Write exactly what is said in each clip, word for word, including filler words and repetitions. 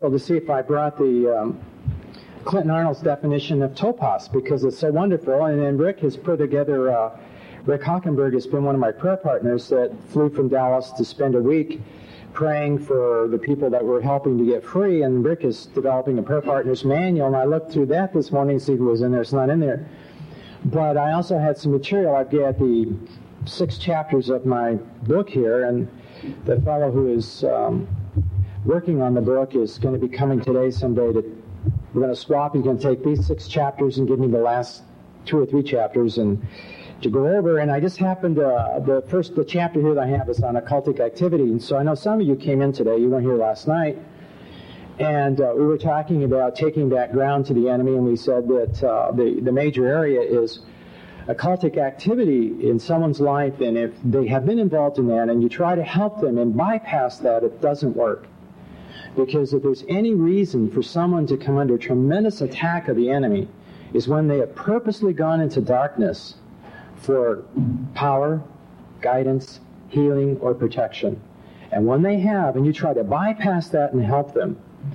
to see if I brought the um, Clinton Arnold's definition of topos, because it's so wonderful. And then Rick has put together, uh, Rick Hockenberg has been one of my prayer partners that flew from Dallas to spend a week praying for the people that we're helping to get free. And Rick is developing a prayer partners manual, and I looked through that this morning to see who was in there. It's not in there. But I also had some material. I've got the six chapters of my book here, and the fellow who is um, working on the book is going to be coming today someday. To, we're going to swap. He's going to take these six chapters and give me the last two or three chapters and to go over. And I just happened to, uh, the first the chapter here that I have is on occultic activity. And so I know some of you came in today. You weren't here last night. And uh, we were talking about taking back ground to the enemy, and we said that uh, the, the major area is occultic activity in someone's life, and if they have been involved in that and you try to help them and bypass that, it doesn't work. Because if there's any reason for someone to come under tremendous attack of the enemy, is when they have purposely gone into darkness for power, guidance, healing, or protection. And when they have, and you try to bypass that and help them,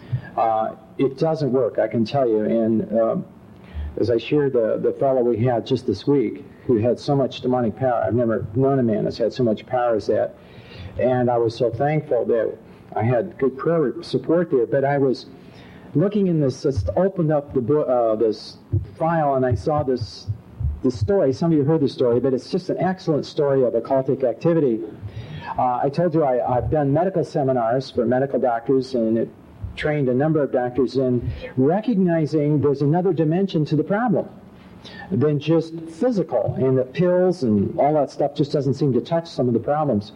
uh, it doesn't work, I can tell you. And uh, as I shared the, the fellow we had just this week, who had so much demonic power, I've never known a man that's had so much power as that. And I was so thankful that I had good prayer support there. But I was looking in this, just opened up the book, uh, this file, and I saw this, this story. Some of you heard the story, but it's just an excellent story of occultic activity. Uh, I told you I, I've done medical seminars for medical doctors, and it trained a number of doctors in recognizing there's another dimension to the problem than just physical, and the pills and all that stuff just doesn't seem to touch some of the problems.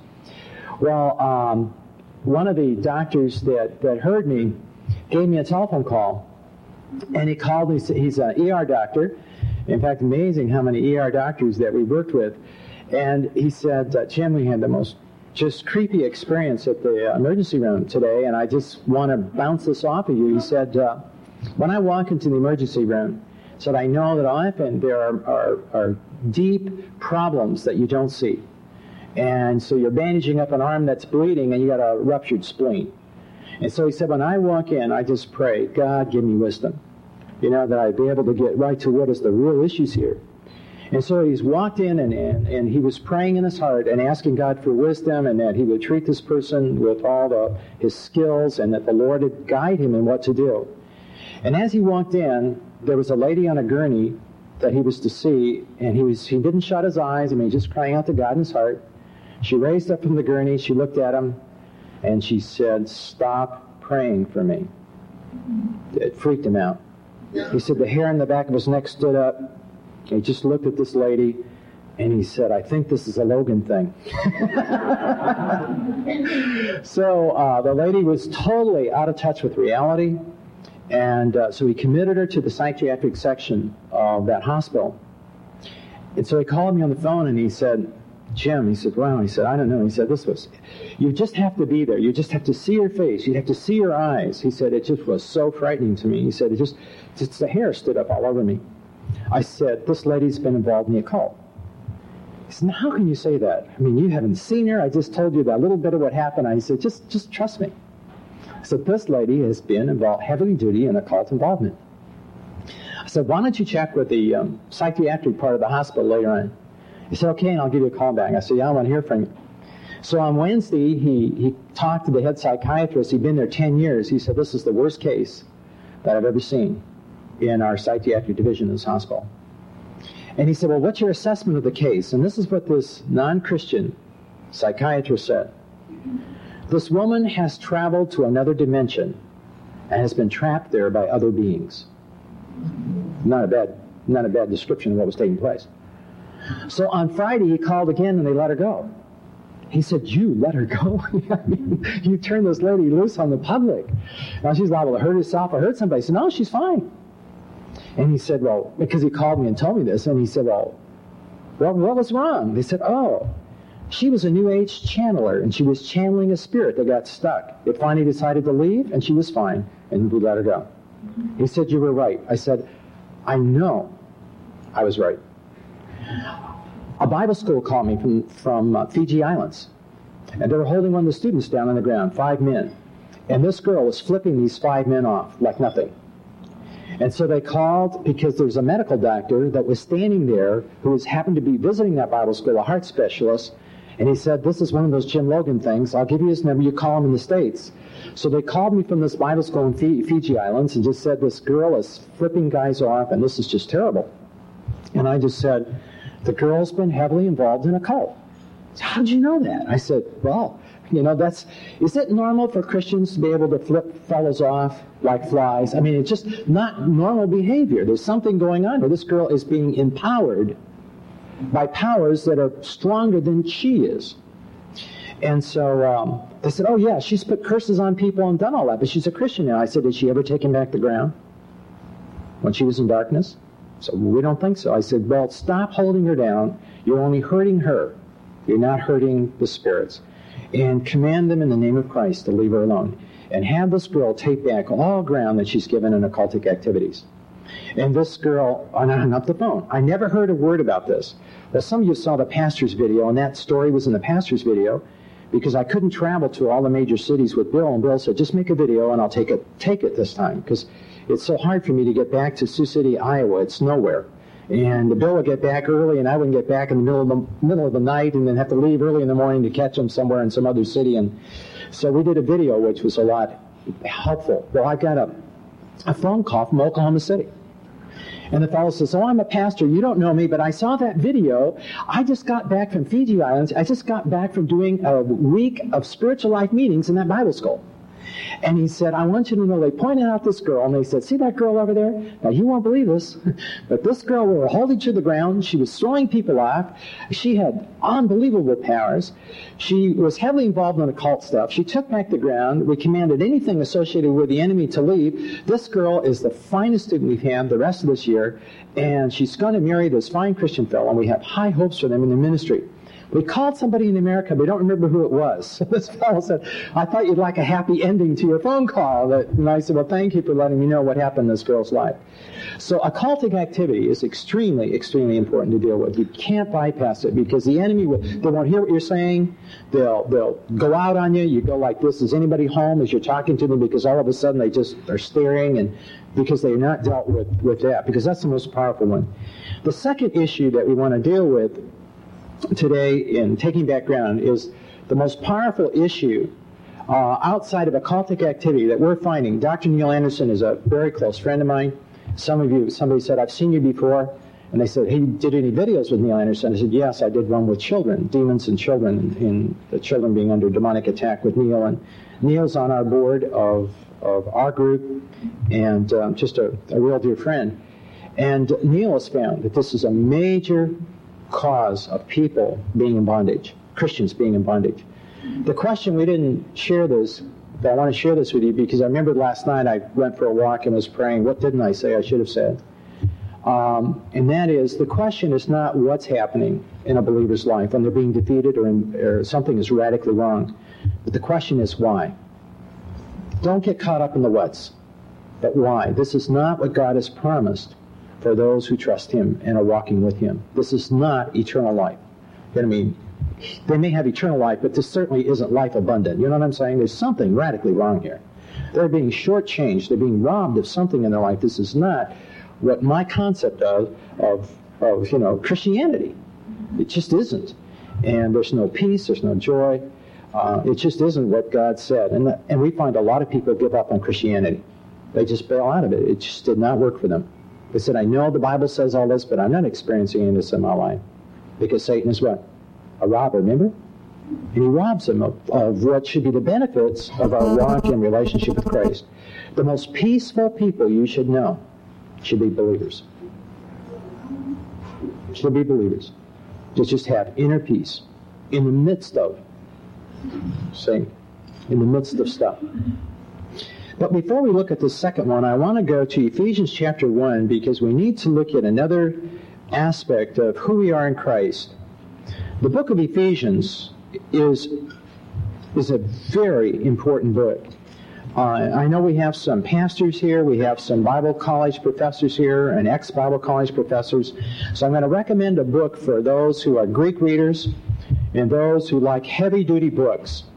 Well, um, one of the doctors that, that heard me gave me a telephone call, and he called me. He's an E R doctor. In fact, amazing how many E R doctors that we worked with. And he said, uh, Jim, we had the most just creepy experience at the emergency room today, and I just want to bounce this off of you. He said, uh, when I walk into the emergency room, he said, I know that often there are, are, are deep problems that you don't see. And so you're bandaging up an arm that's bleeding, and you got a ruptured spleen. And so he said, when I walk in, I just pray, God, give me wisdom. You know, that I'd be able to get right to what is the real issues here. And so he's walked in, and, and, and he was praying in his heart and asking God for wisdom, and that he would treat this person with all the, his skills, and that the Lord would guide him in what to do. And as he walked in, there was a lady on a gurney that he was to see, and he was he didn't shut his eyes. I mean, just crying out to God in his heart. She raised up from the gurney, she looked at him, and she said, stop praying for me. It freaked him out. He said the hair on the back of his neck stood up. He just looked at this lady, and he said, I think this is a Logan thing. So uh, the lady was totally out of touch with reality, and uh, so he committed her to the psychiatric section of that hospital. And so he called me on the phone, and he said, Jim, he said, wow, he said, I don't know. He said, this was, you just have to be there. You just have to see her face. You have to see her eyes. He said, it just was so frightening to me. He said, it just, just the hair stood up all over me. I said, this lady's been involved in the occult. He said, how can you say that? I mean, you haven't seen her. I just told you that little bit of what happened. I said, just, just trust me. I said, this lady has been involved, heavily duty in occult involvement. I said, why don't you check with the um, psychiatric part of the hospital later on? He said, okay, and I'll give you a call back. I said, yeah, I want to hear from you. So on Wednesday, he, he talked to the head psychiatrist. He'd been there ten years. He said, this is the worst case that I've ever seen in our psychiatric division in this hospital. And he said, well, what's your assessment of the case? And this is what this non-Christian psychiatrist said. This woman has traveled to another dimension and has been trapped there by other beings. Not a bad, not a bad description of what was taking place. So on Friday, he called again, and they let her go. He said, you let her go? I mean, you turned this lady loose on the public. Now she's liable to hurt herself or hurt somebody. He said, no, she's fine. And he said, well, because he called me and told me this, and he said, well, well, what was wrong? They said, oh, she was a New Age channeler, and she was channeling a spirit that got stuck. It finally decided to leave, and she was fine, and we let her go. He said, you were right. I said, I know I was right. A Bible school called me from, from uh, Fiji Islands, and they were holding one of the students down on the ground, five men. And this girl was flipping these five men off like nothing. And so they called, because there's a medical doctor that was standing there who was happened to be visiting that Bible school, a heart specialist, and he said, this is one of those Jim Logan things. I'll give you his number. You call him in the States. So they called me from this Bible school in Fiji Islands and just said, this girl is flipping guys off, and this is just terrible. And I just said, the girl's been heavily involved in a cult. How did you know that? I said, well, you know, that's, is it normal for Christians to be able to flip fellows off like flies? I mean, it's just not normal behavior. There's something going on where this girl is being empowered by powers that are stronger than she is. And so um, they said, oh yeah, she's put curses on people and done all that, but she's a Christian now. I said, did she ever take him back to ground when she was in darkness? So we don't think so. I said, well, stop holding her down. You're only hurting her. You're not hurting the spirits. And command them in the name of Christ to leave her alone. And have this girl take back all ground that she's given in occultic activities. And this girl, and I hung up the phone. I never heard a word about this. Well, some of you saw the pastor's video, and that story was in the pastor's video, because I couldn't travel to all the major cities with Bill, and Bill said, just make a video, and I'll take it, take it this time, because it's so hard for me to get back to Sioux City, Iowa. It's nowhere. And Bill would get back early, and I wouldn't get back in the middle of the middle of the night, and then have to leave early in the morning to catch him somewhere in some other city. And so we did a video, which was a lot helpful. Well, I got a, a phone call from Oklahoma City. And the fellow says, oh, I'm a pastor. You don't know me, but I saw that video. I just got back from Fiji Islands. I just got back from doing a week of spiritual life meetings in that Bible school. And he said, I want you to know, they pointed out this girl, and they said, see that girl over there? Now, you won't believe this, but this girl, we were holding to the ground. She was throwing people off. She had unbelievable powers. She was heavily involved in occult stuff. She took back the ground. We commanded anything associated with the enemy to leave. This girl is the finest student we've had the rest of this year, and she's going to marry this fine Christian fellow, and we have high hopes for them in the ministry. We called somebody in America, but we don't remember who it was. So this fellow said, I thought you'd like a happy ending to your phone call. And I said, well, thank you for letting me know what happened in this girl's life. So occultic activity is extremely, extremely important to deal with. You can't bypass it, because the enemy, will, they won't hear what you're saying. They'll, they'll go out on you. You go like this, is anybody home as you're talking to them? Because all of a sudden they just are staring, and because they're not dealt with, with that, because that's the most powerful one. The second issue that we want to deal with today in Taking Back Ground is the most powerful issue uh, outside of occultic activity that we're finding. Doctor Neil Anderson is a very close friend of mine. Some of you, somebody said, I've seen you before. And they said, hey, did any videos with Neil Anderson? I said, yes, I did one with children, demons and children, in the children being under demonic attack with Neil. And Neil's on our board of, of our group, and um, just a, a real dear friend. And Neil has found that this is a major cause of people being in bondage, Christians being in bondage. The question, we didn't share this, but I want to share this with you because I remembered last night I went for a walk and was praying. What didn't I say I should have said? Um, and that is, the question is not what's happening in a believer's life when they're being defeated or, in, or something is radically wrong, but the question is why. Don't get caught up in the what's, but why. This is not what God has promised for those who trust Him and are walking with Him. This is not eternal life. I mean, they may have eternal life, but this certainly isn't life abundant. You know what I'm saying? There's something radically wrong here. They're being shortchanged. They're being robbed of something in their life. This is not what my concept of, of, of you know, Christianity. It just isn't. And there's no peace. There's no joy. Uh, it just isn't what God said. And, the, and we find a lot of people give up on Christianity. They just bail out of it. It just did not work for them. They said, I know the Bible says all this, but I'm not experiencing any of this in my life. Because Satan is what? A robber, remember? And he robs them of, of what should be the benefits of our walk in relationship with Christ. The most peaceful people you should know should be believers. Should be believers. To just have inner peace in the midst of, say, in the midst of stuff. But before we look at the second one, I want to go to Ephesians chapter one, because we need to look at another aspect of who we are in Christ. The book of Ephesians is, is a very important book. Uh, I know we have some pastors here, we have some Bible college professors here, and ex-Bible college professors. So I'm going to recommend a book for those who are Greek readers and those who like heavy-duty books.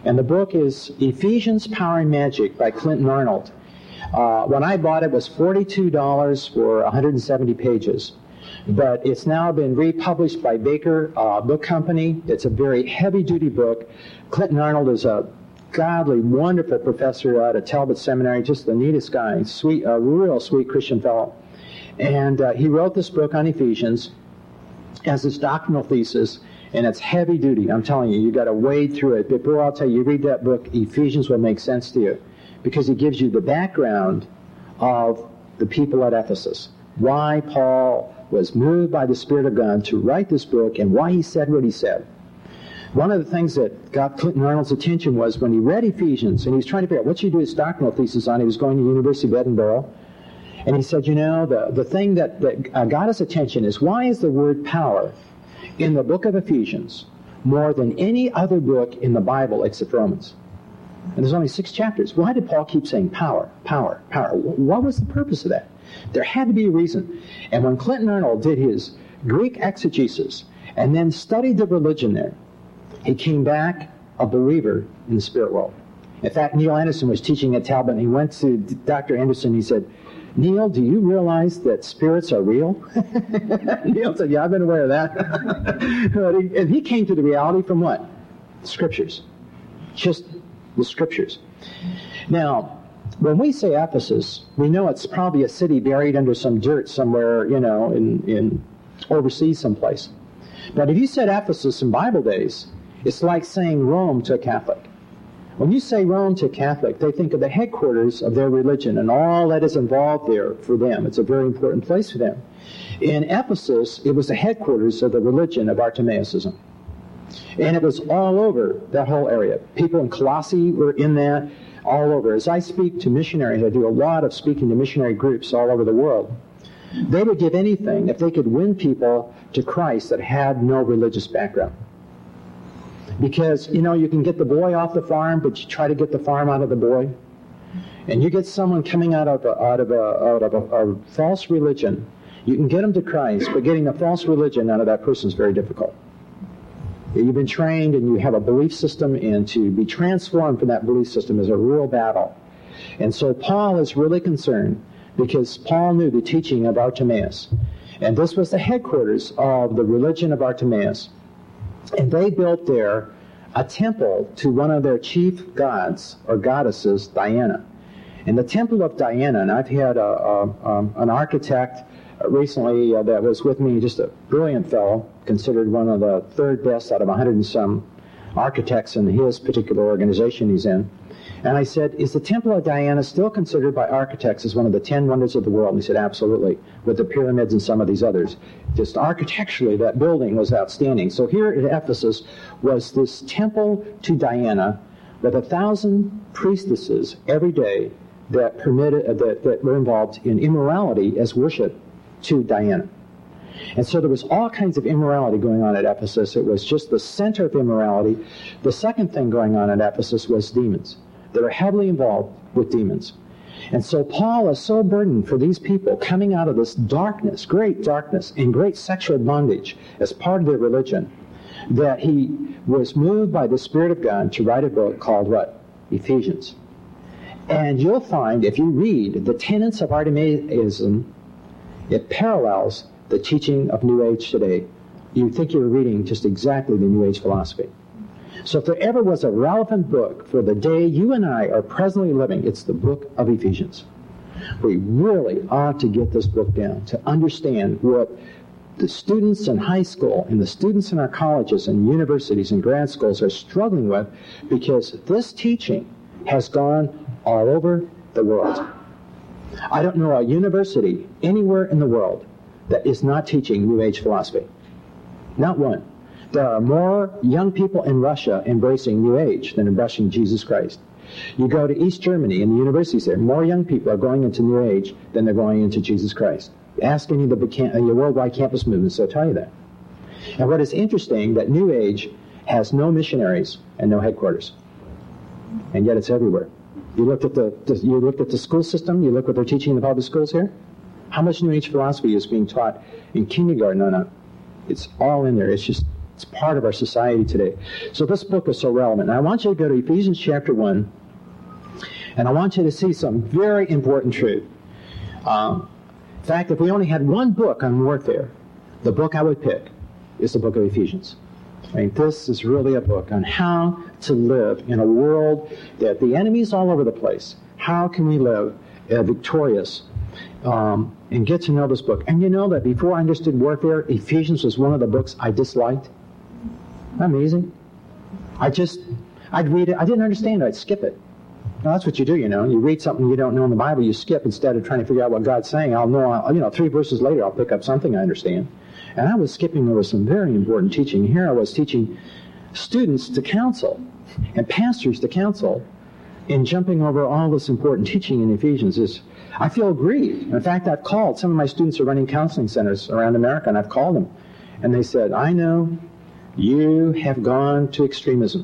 And the book is Ephesians, Power and Magic by Clinton Arnold. Uh, when I bought it, it was forty-two dollars for one hundred seventy pages. But it's now been republished by Baker uh, Book Company. It's a very heavy-duty book. Clinton Arnold is a godly, wonderful professor out of Talbot Seminary, just the neatest guy, sweet, a real sweet Christian fellow. And uh, he wrote this book on Ephesians as his doctrinal thesis, and it's heavy-duty. I'm telling you, you got to wade through it. But boy, I'll tell you, you read that book, Ephesians will make sense to you, because it gives you the background of the people at Ephesus, why Paul was moved by the Spirit of God to write this book, and why he said what he said. One of the things that got Clinton Arnold's attention was when he read Ephesians, and he was trying to figure out what should he do his doctrinal thesis on. He was going to the University of Edinburgh, and he said, you know, the, the thing that, that uh, got his attention is, why is the word power in the book of Ephesians more than any other book in the Bible except Romans? And there's only six chapters. Why did Paul keep saying power, power, power? What was the purpose of that? There had to be a reason. And when Clinton Arnold did his Greek exegesis and then studied the religion there, he came back a believer in the spirit world. In fact, Neil Anderson was teaching at Talbot, and he went to Doctor Anderson and he said, Neil, do you realize that spirits are real? Neil said, yeah, I've been aware of that. And he came to the reality from what? Scriptures. Just the Scriptures. Now, when we say Ephesus, we know it's probably a city buried under some dirt somewhere, you know, in, in overseas someplace. But if you said Ephesus in Bible days, it's like saying Rome to a Catholic. When you say Rome to a Catholic, they think of the headquarters of their religion and all that is involved there for them. It's a very important place for them. In Ephesus, it was the headquarters of the religion of Artemianism. And it was all over that whole area. People in Colossae were in that, all over. As I speak to missionaries, I do a lot of speaking to missionary groups all over the world. They would give anything if they could win people to Christ that had no religious background. Because, you know, you can get the boy off the farm, but you try to get the farm out of the boy. And you get someone coming out of a, out of a, out of a, a false religion. You can get them to Christ, but getting the false religion out of that person is very difficult. You've been trained and you have a belief system, and to be transformed from that belief system is a real battle. And so Paul is really concerned because Paul knew the teaching of Artemis. And this was the headquarters of the religion of Artemis. And they built there a temple to one of their chief gods or goddesses, Diana. And the temple of Diana, and I've had a, a, um, an architect recently uh, that was with me, just a brilliant fellow, considered one of the third best out of a hundred and some architects in his particular organization he's in. And I said, is the Temple of Diana still considered by architects as one of the ten wonders of the world? And he said, absolutely, with the pyramids and some of these others. Just architecturally, that building was outstanding. So here at Ephesus was this temple to Diana with a thousand priestesses every day that permitted uh, that, that were involved in immorality as worship to Diana. And so there was all kinds of immorality going on at Ephesus. It was just the center of immorality. The second thing going on at Ephesus was demons. They were heavily involved with demons. And so Paul is so burdened for these people coming out of this darkness, great darkness, and great sexual bondage as part of their religion, that he was moved by the Spirit of God to write a book called what? Ephesians. And you'll find, if you read the tenets of Artemianism, it parallels the teaching of New Age today. You think you're reading just exactly the New Age philosophy. So if there ever was a relevant book for the day you and I are presently living, it's the book of Ephesians. We really ought to get this book down to understand what the students in high school and the students in our colleges and universities and grad schools are struggling with, because this teaching has gone all over the world. I don't know a university anywhere in the world that is not teaching New Age philosophy. Not one. There are more young people in Russia embracing New Age than embracing Jesus Christ. You go to East Germany and the universities there, more young people are going into New Age than they're going into Jesus Christ. Ask any of the uh, worldwide campus movements, they'll tell you that. And what is interesting, that New Age has no missionaries and no headquarters. And yet it's everywhere. You looked at the, the you looked at the school system, you look what they're teaching in the public schools here. How much New Age philosophy is being taught in kindergarten on up? It's all in there. It's just It's part of our society today. So this book is so relevant. And I want you to go to Ephesians chapter one, and I want you to see some very important truth. Um, in fact, if we only had one book on warfare, the book I would pick is the book of Ephesians. I mean, this is really a book on how to live in a world that the enemy's all over the place. How can we live uh, victorious um, and get to know this book? And you know that before I understood warfare, Ephesians was one of the books I disliked. Amazing. I just, I'd read it. I didn't understand it. I'd skip it. Now, that's what you do, you know. You read something you don't know in the Bible, you skip instead of trying to figure out what God's saying. I'll know, I'll, you know, three verses later, I'll pick up something I understand. And I was skipping over some very important teaching. Here I was teaching students to counsel and pastors to counsel in jumping over all this important teaching in Ephesians. Is I feel grieved. In fact, I've called. Some of my students are running counseling centers around America, and I've called them. And they said, I know you have gone to extremism.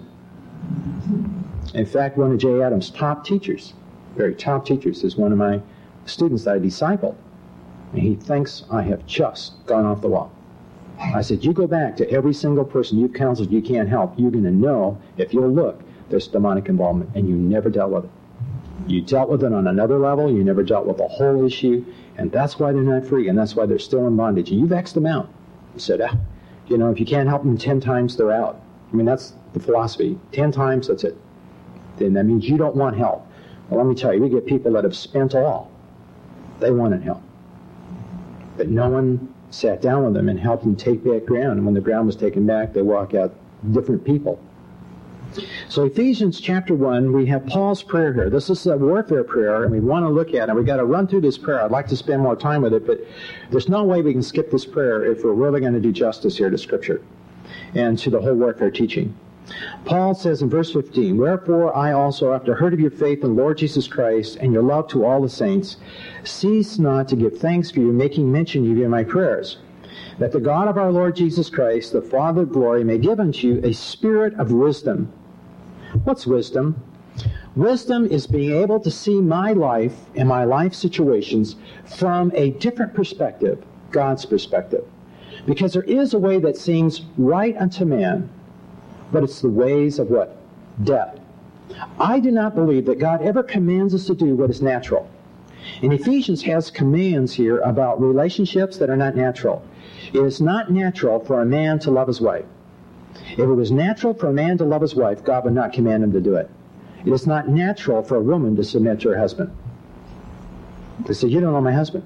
In fact, one of Jay Adams' top teachers, very top teachers, is one of my students that I discipled. And he thinks I have just gone off the wall. I said, you go back to every single person you've counseled you can't help. You're going to know, if you'll look, there's demonic involvement, and you never dealt with it. You dealt with it on another level. You never dealt with the whole issue, and that's why they're not free, and that's why they're still in bondage. And you've X'd them out. You said, ah, you know, if you can't help them ten times, they're out. I mean, that's the philosophy. Ten times, that's it. Then that means you don't want help. Well, let me tell you, we get people that have spent all. They wanted help. But no one sat down with them and helped them take back ground. And when the ground was taken back, they walk out different people. So Ephesians chapter one, we have Paul's prayer here. This is a warfare prayer, and we want to look at it. We've got to run through this prayer. I'd like to spend more time with it, but there's no way we can skip this prayer if we're really going to do justice here to Scripture and to the whole warfare teaching. Paul says in verse fifteen, Wherefore I also, after heard of your faith in the Lord Jesus Christ and your love to all the saints, cease not to give thanks for you, making mention of you in my prayers, that the God of our Lord Jesus Christ, the Father of glory, may give unto you a spirit of wisdom. What's wisdom? Wisdom is being able to see my life and my life situations from a different perspective, God's perspective. Because there is a way that seems right unto man, but it's the ways of what? Death. I do not believe that God ever commands us to do what is natural. And Ephesians has commands here about relationships that are not natural. It is not natural for a man to love his wife. If it was natural for a man to love his wife, God would not command him to do it. It is not natural for a woman to submit to her husband. They said, you don't know my husband.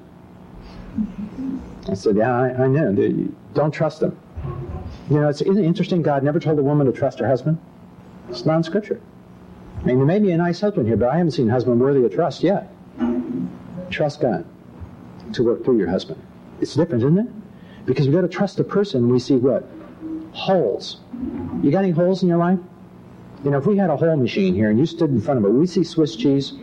I said, yeah, I, I know. Don't trust him. You know, it's, isn't it interesting? God never told a woman to trust her husband. It's not in Scripture. I mean, there may be a nice husband here, but I haven't seen a husband worthy of trust yet. Trust God to work through your husband. It's different, isn't it? Because we've got to trust the person. We see what? Holes. You got any holes in your life? You know, if we had a hole machine here and you stood in front of it, would we see Swiss cheese?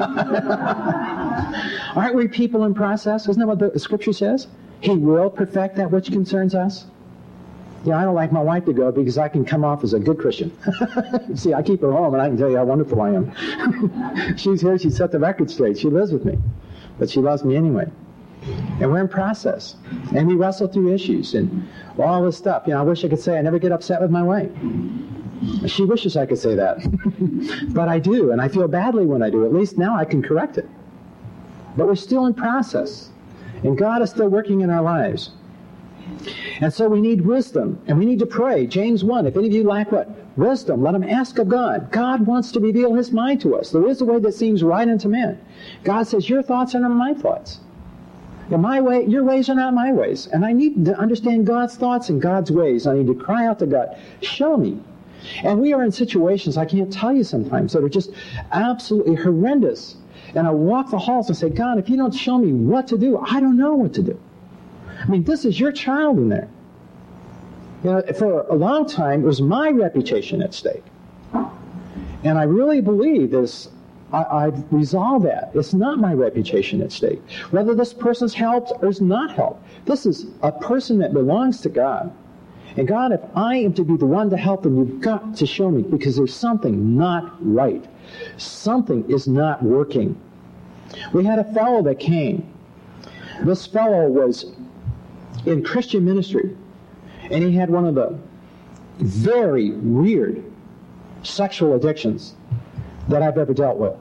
Aren't we people in process? Isn't that what the Scripture says? He will perfect that which concerns us. You know, I don't like my wife to go because I can come off as a good Christian. See, I keep her home and I can tell you how wonderful I am. She's here, she set the record straight. She lives with me. But she loves me anyway. And we're in process. And we wrestle through issues and all this stuff. You know, I wish I could say I never get upset with my wife. She wishes I could say that. But I do, and I feel badly when I do. At least now I can correct it. But we're still in process. And God is still working in our lives. And so we need wisdom, and we need to pray. James one, if any of you lack what? Wisdom, let him ask of God. God wants to reveal his mind to us. There is a way that seems right unto men. God says, your thoughts are not my thoughts. And my way, your ways are not my ways. And I need to understand God's thoughts and God's ways. I need to cry out to God, show me. And we are in situations, I can't tell you sometimes, that are just absolutely horrendous. And I walk the halls and say, God, if you don't show me what to do, I don't know what to do. I mean, this is your child in there. You know, for a long time, it was my reputation at stake. And I really believe this, I, I've resolved that. It's not my reputation at stake. Whether this person's helped or is not helped. This is a person that belongs to God. And God, if I am to be the one to help them, you've got to show me, because there's something not right. Something is not working. We had a fellow that came. This fellow was in Christian ministry, and he had one of the very weird sexual addictions that I've ever dealt with.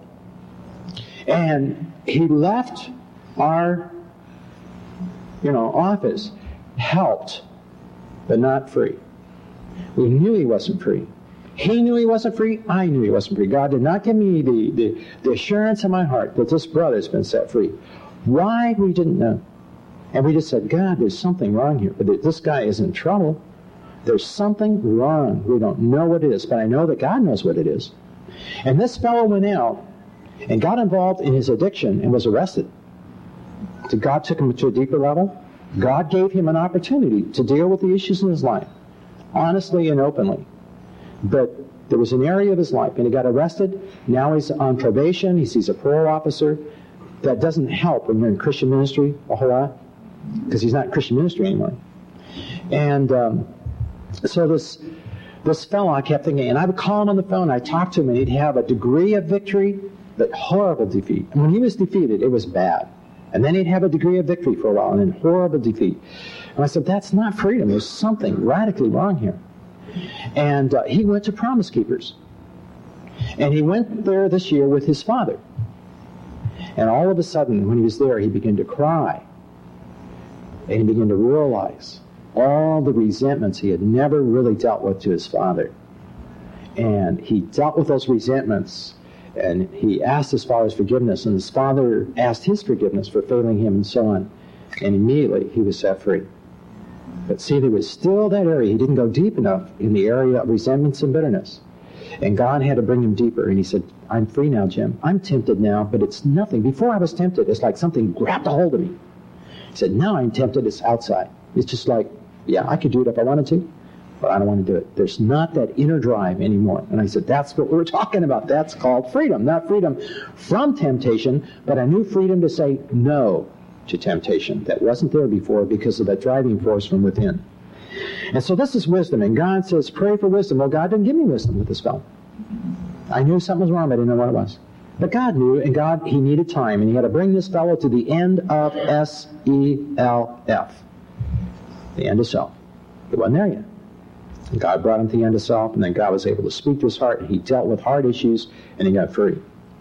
And he left our, you know, office, helped, but not free. We knew he wasn't free. He knew he wasn't free. I knew he wasn't free. God did not give me the, the, the assurance in my heart that this brother's been set free. Why? We didn't know. And we just said, God, there's something wrong here. But this guy is in trouble. There's something wrong. We don't know what it is, but I know that God knows what it is. And this fellow went out and got involved in his addiction and was arrested. So God took him to a deeper level. God gave him an opportunity to deal with the issues in his life, honestly and openly. But there was an area of his life, and he got arrested. Now he's on probation. He sees a parole officer. That doesn't help when you're in Christian ministry a whole lot, because he's not in Christian ministry anymore. And um, so this this fellow, I kept thinking, and I would call him on the phone, I'd talk to him, and he'd have a degree of victory, but horrible defeat. And when he was defeated, it was bad. And then he'd have a degree of victory for a while, and then horrible defeat. And I said, that's not freedom. There's something radically wrong here. And uh, he went to Promise Keepers. And he went there this year with his father. And all of a sudden, when he was there, he began to cry. And he began to realize all the resentments he had never really dealt with to his father. And he dealt with those resentments, and he asked his father's forgiveness, and his father asked his forgiveness for failing him, and so on. And immediately he was set free. But see, there was still that area. He didn't go deep enough in the area of resentments and bitterness. And God had to bring him deeper. And he said, I'm free now, Jim. I'm tempted now, but it's nothing. Before I was tempted, it's like something grabbed a hold of me. He said, now I'm tempted, it's outside. It's just like, yeah, I could do it if I wanted to, but I don't want to do it. There's not that inner drive anymore. And I said, that's what we're talking about. That's called freedom. Not freedom from temptation, but a new freedom to say no to temptation that wasn't there before because of that driving force from within. And so this is wisdom. And God says, pray for wisdom. Well, God didn't give me wisdom with this fellow. I knew something was wrong, but I didn't know what it was. But God knew, and God, he needed time, and he had to bring this fellow to the end of S E L F. The end of self. It wasn't there yet. And God brought him to the end of self, and then God was able to speak to his heart, and he dealt with hard issues, and he got free.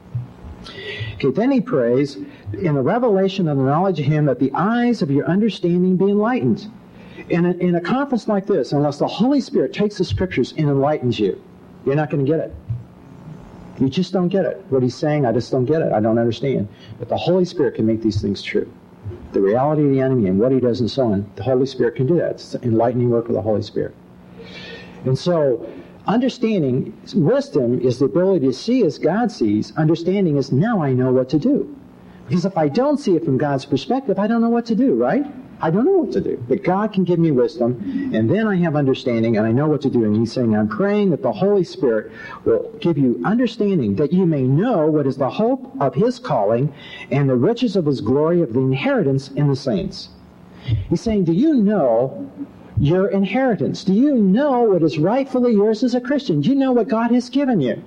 Okay, then he prays, in the revelation of the knowledge of him, that the eyes of your understanding be enlightened. In a, in a conference like this, unless the Holy Spirit takes the Scriptures and enlightens you, you're not going to get it. You just don't get it. What he's saying, I just don't get it. I don't understand. But the Holy Spirit can make these things true. The reality of the enemy and what he does and so on, the Holy Spirit can do that. It's the enlightening work of the Holy Spirit. And so, understanding, wisdom is the ability to see as God sees. Understanding is, now I know what to do. Because if I don't see it from God's perspective, I don't know what to do, right? I don't know what to do. But God can give me wisdom, and then I have understanding, and I know what to do. And he's saying, I'm praying that the Holy Spirit will give you understanding, that you may know what is the hope of his calling and the riches of his glory, of the inheritance in the saints. He's saying, do you know your inheritance? Do you know what is rightfully yours as a Christian? Do you know what God has given you?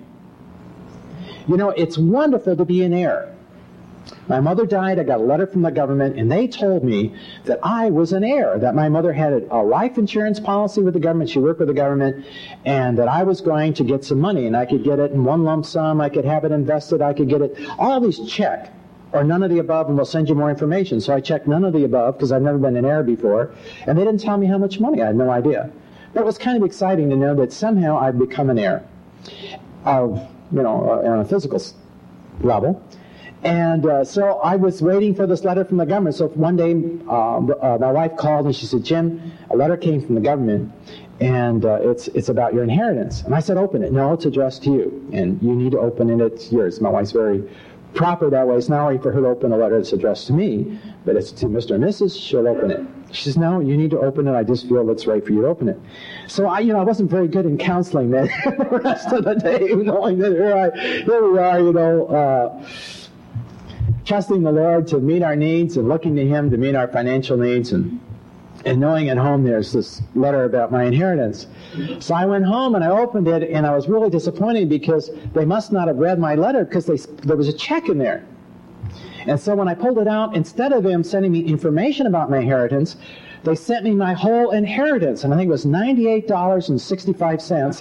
You know, it's wonderful to be an heir. My mother died, I got a letter from the government, and they told me that I was an heir, that my mother had a life insurance policy with the government, she worked with the government, and that I was going to get some money, and I could get it in one lump sum, I could have it invested, I could get it, all these check, or none of the above, and we'll send you more information. So I checked none of the above, because I've never been an heir before, and they didn't tell me how much money, I had no idea. But it was kind of exciting to know that somehow I'd become an heir, of, you know, on a physical level. And uh, so I was waiting for this letter from the government. So one day, uh, uh, my wife called and she said, Jim, a letter came from the government, and uh, it's it's about your inheritance. And I said, open it. No, it's addressed to you, and you need to open it. It's yours. My wife's very proper that way. It's not only for her to open a letter that's addressed to me, but it's to Mister and Missus She'll open it. She says, no, you need to open it. I just feel it's right for you to open it. So I, you know, I wasn't very good in counseling that the rest of the day, knowing that here, I, here we are, you know, uh, trusting the Lord to meet our needs and looking to him to meet our financial needs, and and knowing at home there's this letter about my inheritance. So I went home and I opened it, and I was really disappointed because they must not have read my letter, because they, there was a check in there. And so when I pulled it out, instead of them sending me information about my inheritance, they sent me my whole inheritance, and I think it was ninety-eight dollars and sixty-five cents.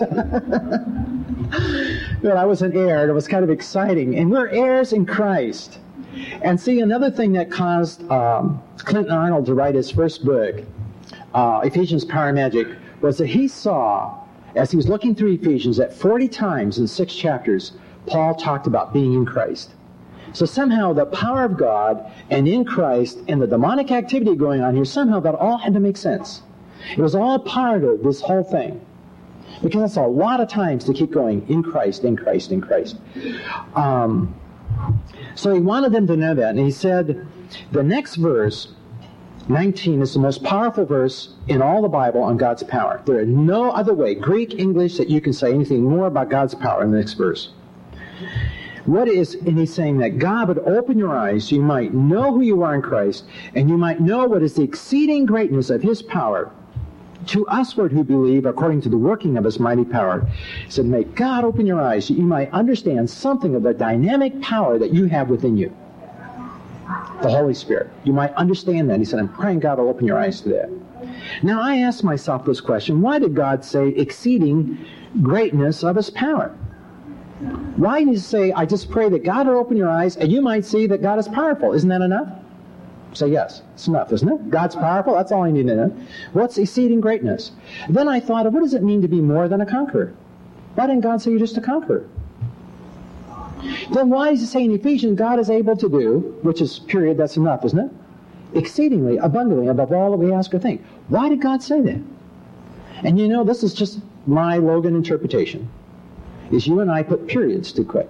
But I was an heir, and it was kind of exciting. And we're heirs in Christ. And see, another thing that caused um, Clinton Arnold to write his first book, uh, Ephesians Power and Magic, was that he saw, as he was looking through Ephesians, that forty times in six chapters, Paul talked about being in Christ. So somehow the power of God and in Christ and the demonic activity going on here, somehow that all had to make sense. It was all part of this whole thing. Because that's a lot of times to keep going, in Christ, in Christ, in Christ. Um, so he wanted them to know that. And he said, the next verse, nineteen, is the most powerful verse in all the Bible on God's power. There is no other way, Greek, English, that you can say anything more about God's power in the next verse. What is, and he's saying that God would open your eyes so you might know who you are in Christ, and you might know what is the exceeding greatness of his power to usward who believe according to the working of his mighty power. He said, may God open your eyes so you might understand something of the dynamic power that you have within you. The Holy Spirit. You might understand that. He said, I'm praying God will open your eyes to that. Now I asked myself this question, why did God say exceeding greatness of his power? Why did he say, I just pray that God will open your eyes and you might see that God is powerful? Isn't that enough? Say yes, it's enough, isn't it? God's powerful, that's all I need to know. What's exceeding greatness? Then I thought, what does it mean to be more than a conqueror? Why didn't God say you're just a conqueror? Then why does he say in Ephesians, God is able to do, which is, period, that's enough, isn't it? Exceedingly, abundantly, above all that we ask or think. Why did God say that? And you know, this is just my Logan interpretation, is you and I put periods too quick.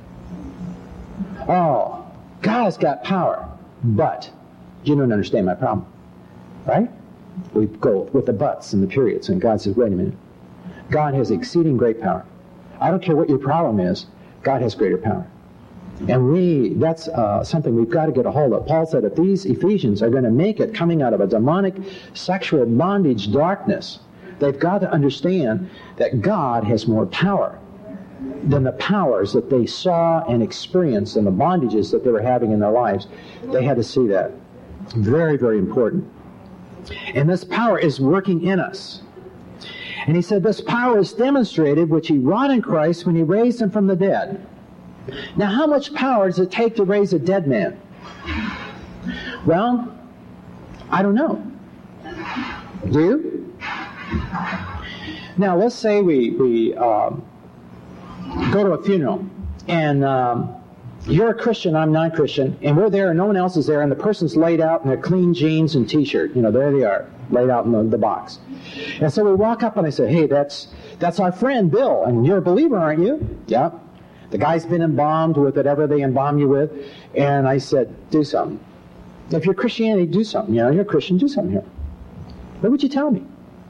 Oh, God has got power, but you don't understand my problem, right? We go with the buts and the periods, and God says, wait a minute. God has exceeding great power. I don't care what your problem is, God has greater power. And we, that's uh, something we've got to get a hold of. Paul said if these Ephesians are going to make it coming out of a demonic sexual bondage darkness, they've got to understand that God has more power than the powers that they saw and experienced and the bondages that they were having in their lives. They had to see that. Very, very important. And this power is working in us. And he said this power is demonstrated, which he wrought in Christ when he raised him from the dead. Now, how much power does it take to raise a dead man? Well, I don't know. Do you? Now, let's say we, we um, go to a funeral, and um, you're a Christian, I'm non-Christian, and we're there and no one else is there, and the person's laid out in their clean jeans and t-shirt. You know, there they are, laid out in the, the box. And so we walk up and I say, hey, that's that's our friend Bill, and you're a believer, aren't you? Yeah. The guy's been embalmed with whatever they embalm you with. And I said, do something. If you're Christianity, do something. You know, you're a Christian, do something here. What would you tell me?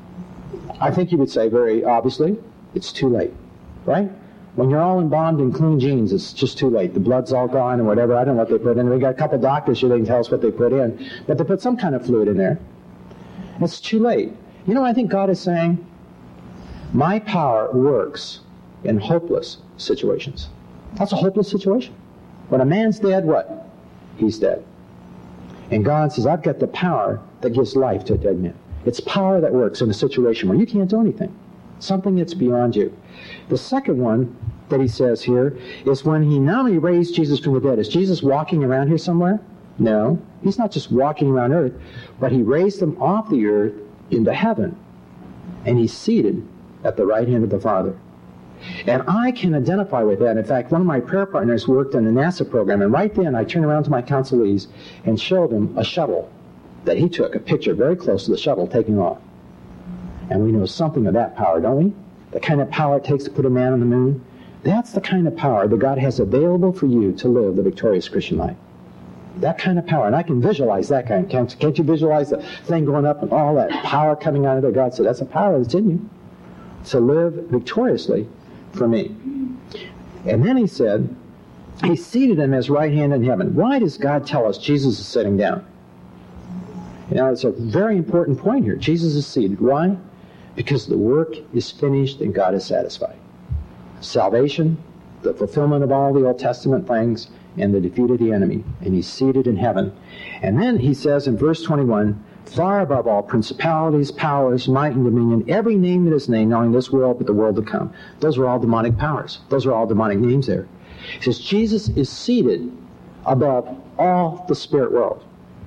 I think you would say very obviously, it's too late, right? When you're all embalmed in clean jeans, it's just too late. The blood's all gone and whatever. I don't know what they put in. We got a couple doctors here that can tell us what they put in. But they put some kind of fluid in there. It's too late. You know what I think God is saying? My power works in hopeless situations. That's a hopeless situation. When a man's dead, what? He's dead. And God says, I've got the power that gives life to a dead man. It's power that works in a situation where you can't do anything. Something that's beyond you. The second one that he says here is when he not only raised Jesus from the dead. Is Jesus walking around here somewhere? No. He's not just walking around earth, but he raised him off the earth into heaven. And he's seated at the right hand of the Father. And I can identify with that. In fact, one of my prayer partners worked in the NASA program, and right then I turned around to my counselees and showed him a shuttle that he took, a picture very close to the shuttle taking off. And we know something of that power, don't we? The kind of power it takes to put a man on the moon. That's the kind of power that God has available for you to live the victorious Christian life. That kind of power. And I can visualize that kind. Can't, can't you visualize the thing going up and all that power coming out of there? God said, that's a power that's in you to live victoriously for me. And then he said, he seated him at his right hand in heaven. Why does God tell us Jesus is sitting down? You know, it's a very important point here. Jesus is seated. Why? Because the work is finished and God is satisfied. Salvation, the fulfillment of all the Old Testament things, and the defeat of the enemy. And he's seated in heaven. And then he says in verse twenty-one, far above all principalities, powers, might, and dominion, every name that is named, not only in this world, but the world to come. Those are all demonic powers. Those are all demonic names there. He says Jesus is seated above all the spirit world.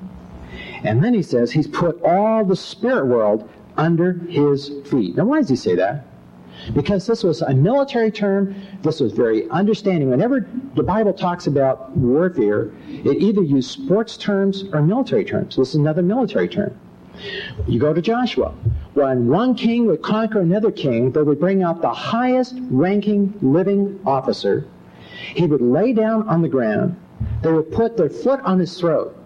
And then he says he's put all the spirit world under his feet. Now, why does he say that? Because this was a military term. This was very understanding. Whenever the Bible talks about warfare, it either used sports terms or military terms. This is another military term. You go to Joshua. When one king would conquer another king, they would bring out the highest ranking living officer. He would lay down on the ground. They would put their foot on his throat.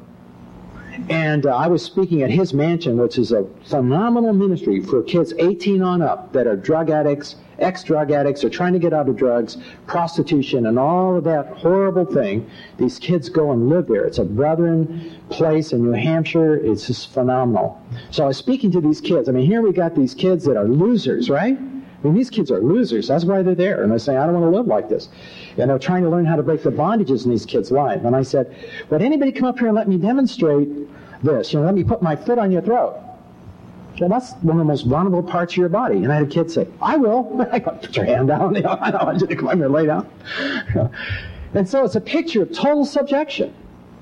And uh, I was speaking at his mansion, which is a phenomenal ministry for kids eighteen on up that are drug addicts, ex-drug addicts, are trying to get out of drugs, prostitution, and all of that horrible thing. These kids go and live there. It's a brethren place in New Hampshire. It's just phenomenal. So I was speaking to these kids. I mean, here we got these kids that are losers, right? I mean, these kids are losers. That's why they're there. And they're saying, I don't want to live like this. And they're trying to learn how to break the bondages in these kids' lives. And I said, would anybody come up here and let me demonstrate this? You know, let me put my foot on your throat. Well, that's one of the most vulnerable parts of your body. And I had a kid say, I will. I go, put your hand down. You know, I don't want you to come up here and lay down. And so it's a picture of total subjection.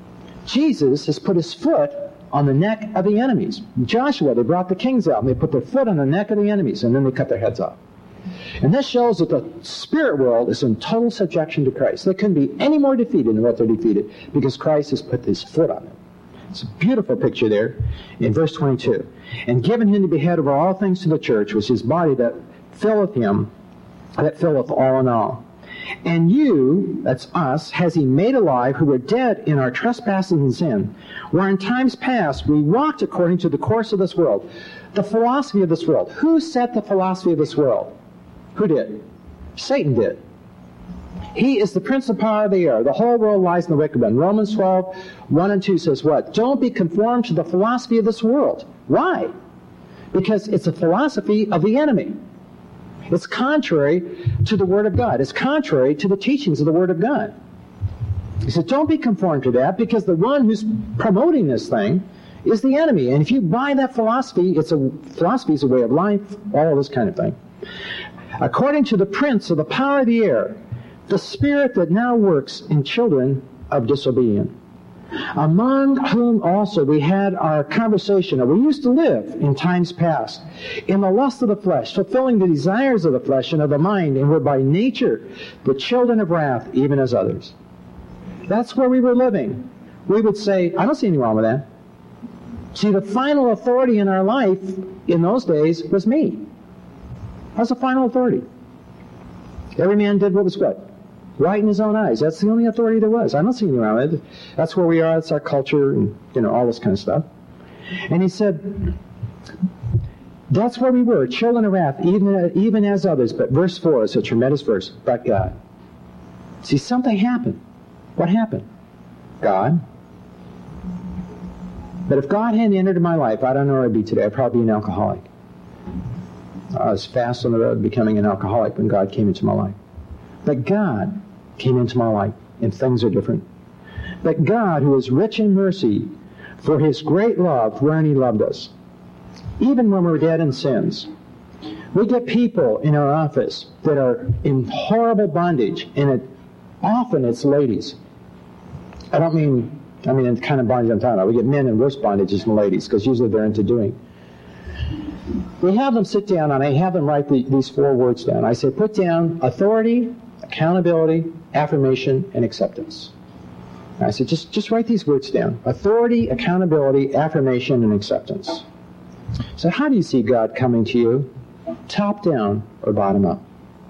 Jesus has put his foot on the neck of the enemies. In Joshua, they brought the kings out, and they put their foot on the neck of the enemies, and then they cut their heads off. And this shows that the spirit world is in total subjection to Christ. They couldn't be any more defeated than what they're defeated, because Christ has put his foot on them. It's a beautiful picture there in verse twenty-two. And given him to be head over all things to the church, which is his body, that filleth him, that filleth all in all. And you, that's us, has he made alive, who were dead in our trespasses and sin, where in times past we walked according to the course of this world. The philosophy of this world. Who set the philosophy of this world? Who did? Satan did. He is the prince of power of the air. The whole world lies in the wicked one. Romans twelve, one and two says what? Don't be conformed to the philosophy of this world. Why? Because it's a philosophy of the enemy. It's contrary to the Word of God. It's contrary to the teachings of the Word of God. He said, don't be conformed to that, because the one who's promoting this thing is the enemy. And if you buy that philosophy, it's a philosophy is a way of life, all of this kind of thing. According to the prince of the power of the air, the spirit that now works in children of disobedience, among whom also we had our conversation, and we used to live in times past, in the lust of the flesh, fulfilling the desires of the flesh and of the mind, and were by nature the children of wrath, even as others. That's where we were living. We would say, I don't see anything wrong with that. See, the final authority in our life in those days was me. I was the final authority. Every man did what was good, right in his own eyes. That's the only authority there was. I don't see anything wrong with it. That's where we are. That's our culture, and you know, all this kind of stuff. And he said, that's where we were, children of wrath, even, even as others. But verse four is a tremendous verse. But God. See, something happened. What happened? God. But if God hadn't entered in my life, I don't know where I'd be today. I'd probably be an alcoholic. I was fast on the road to becoming an alcoholic when God came into my life. But God came into my life, and things are different. But God, who is rich in mercy, for his great love, wherein he loved us, even when we're dead in sins. We get people in our office that are in horrible bondage, and it, often it's ladies. I don't mean, I mean the kind of bondage I'm talking about. We get men in worse bondages than ladies, because usually they're into doing. We have them sit down, and I have them write the, these four words down. I say, put down authority, accountability, affirmation, and acceptance. And I said, just, just write these words down. Authority, accountability, affirmation, and acceptance. So how do you see God coming to you? Top down or bottom up?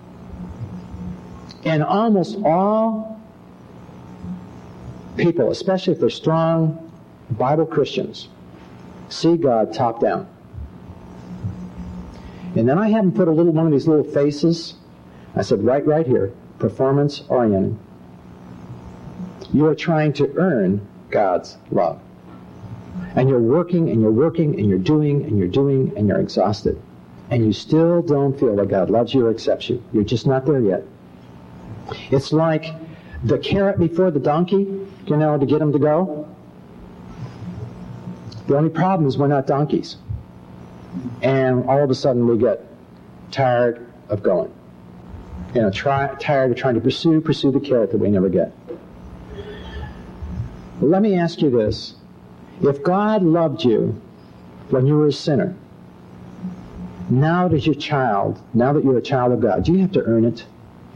And almost all people, especially if they're strong Bible Christians, see God top down. And then I have them put a little one of these little faces. I said, right, right here, performance oriented. You are trying to earn God's love. And you're working, and you're working, and you're doing, and you're doing, and you're exhausted. And you still don't feel that God loves you or accepts you. You're just not there yet. It's like the carrot before the donkey, you know, to get him to go. The only problem is we're not donkeys. And all of a sudden we get tired of going. You know, try, tired of trying to pursue, pursue the carrot that we never get. But let me ask you this. If God loved you when you were a sinner, now that you're a child, now that you're a child of God, do you have to earn it?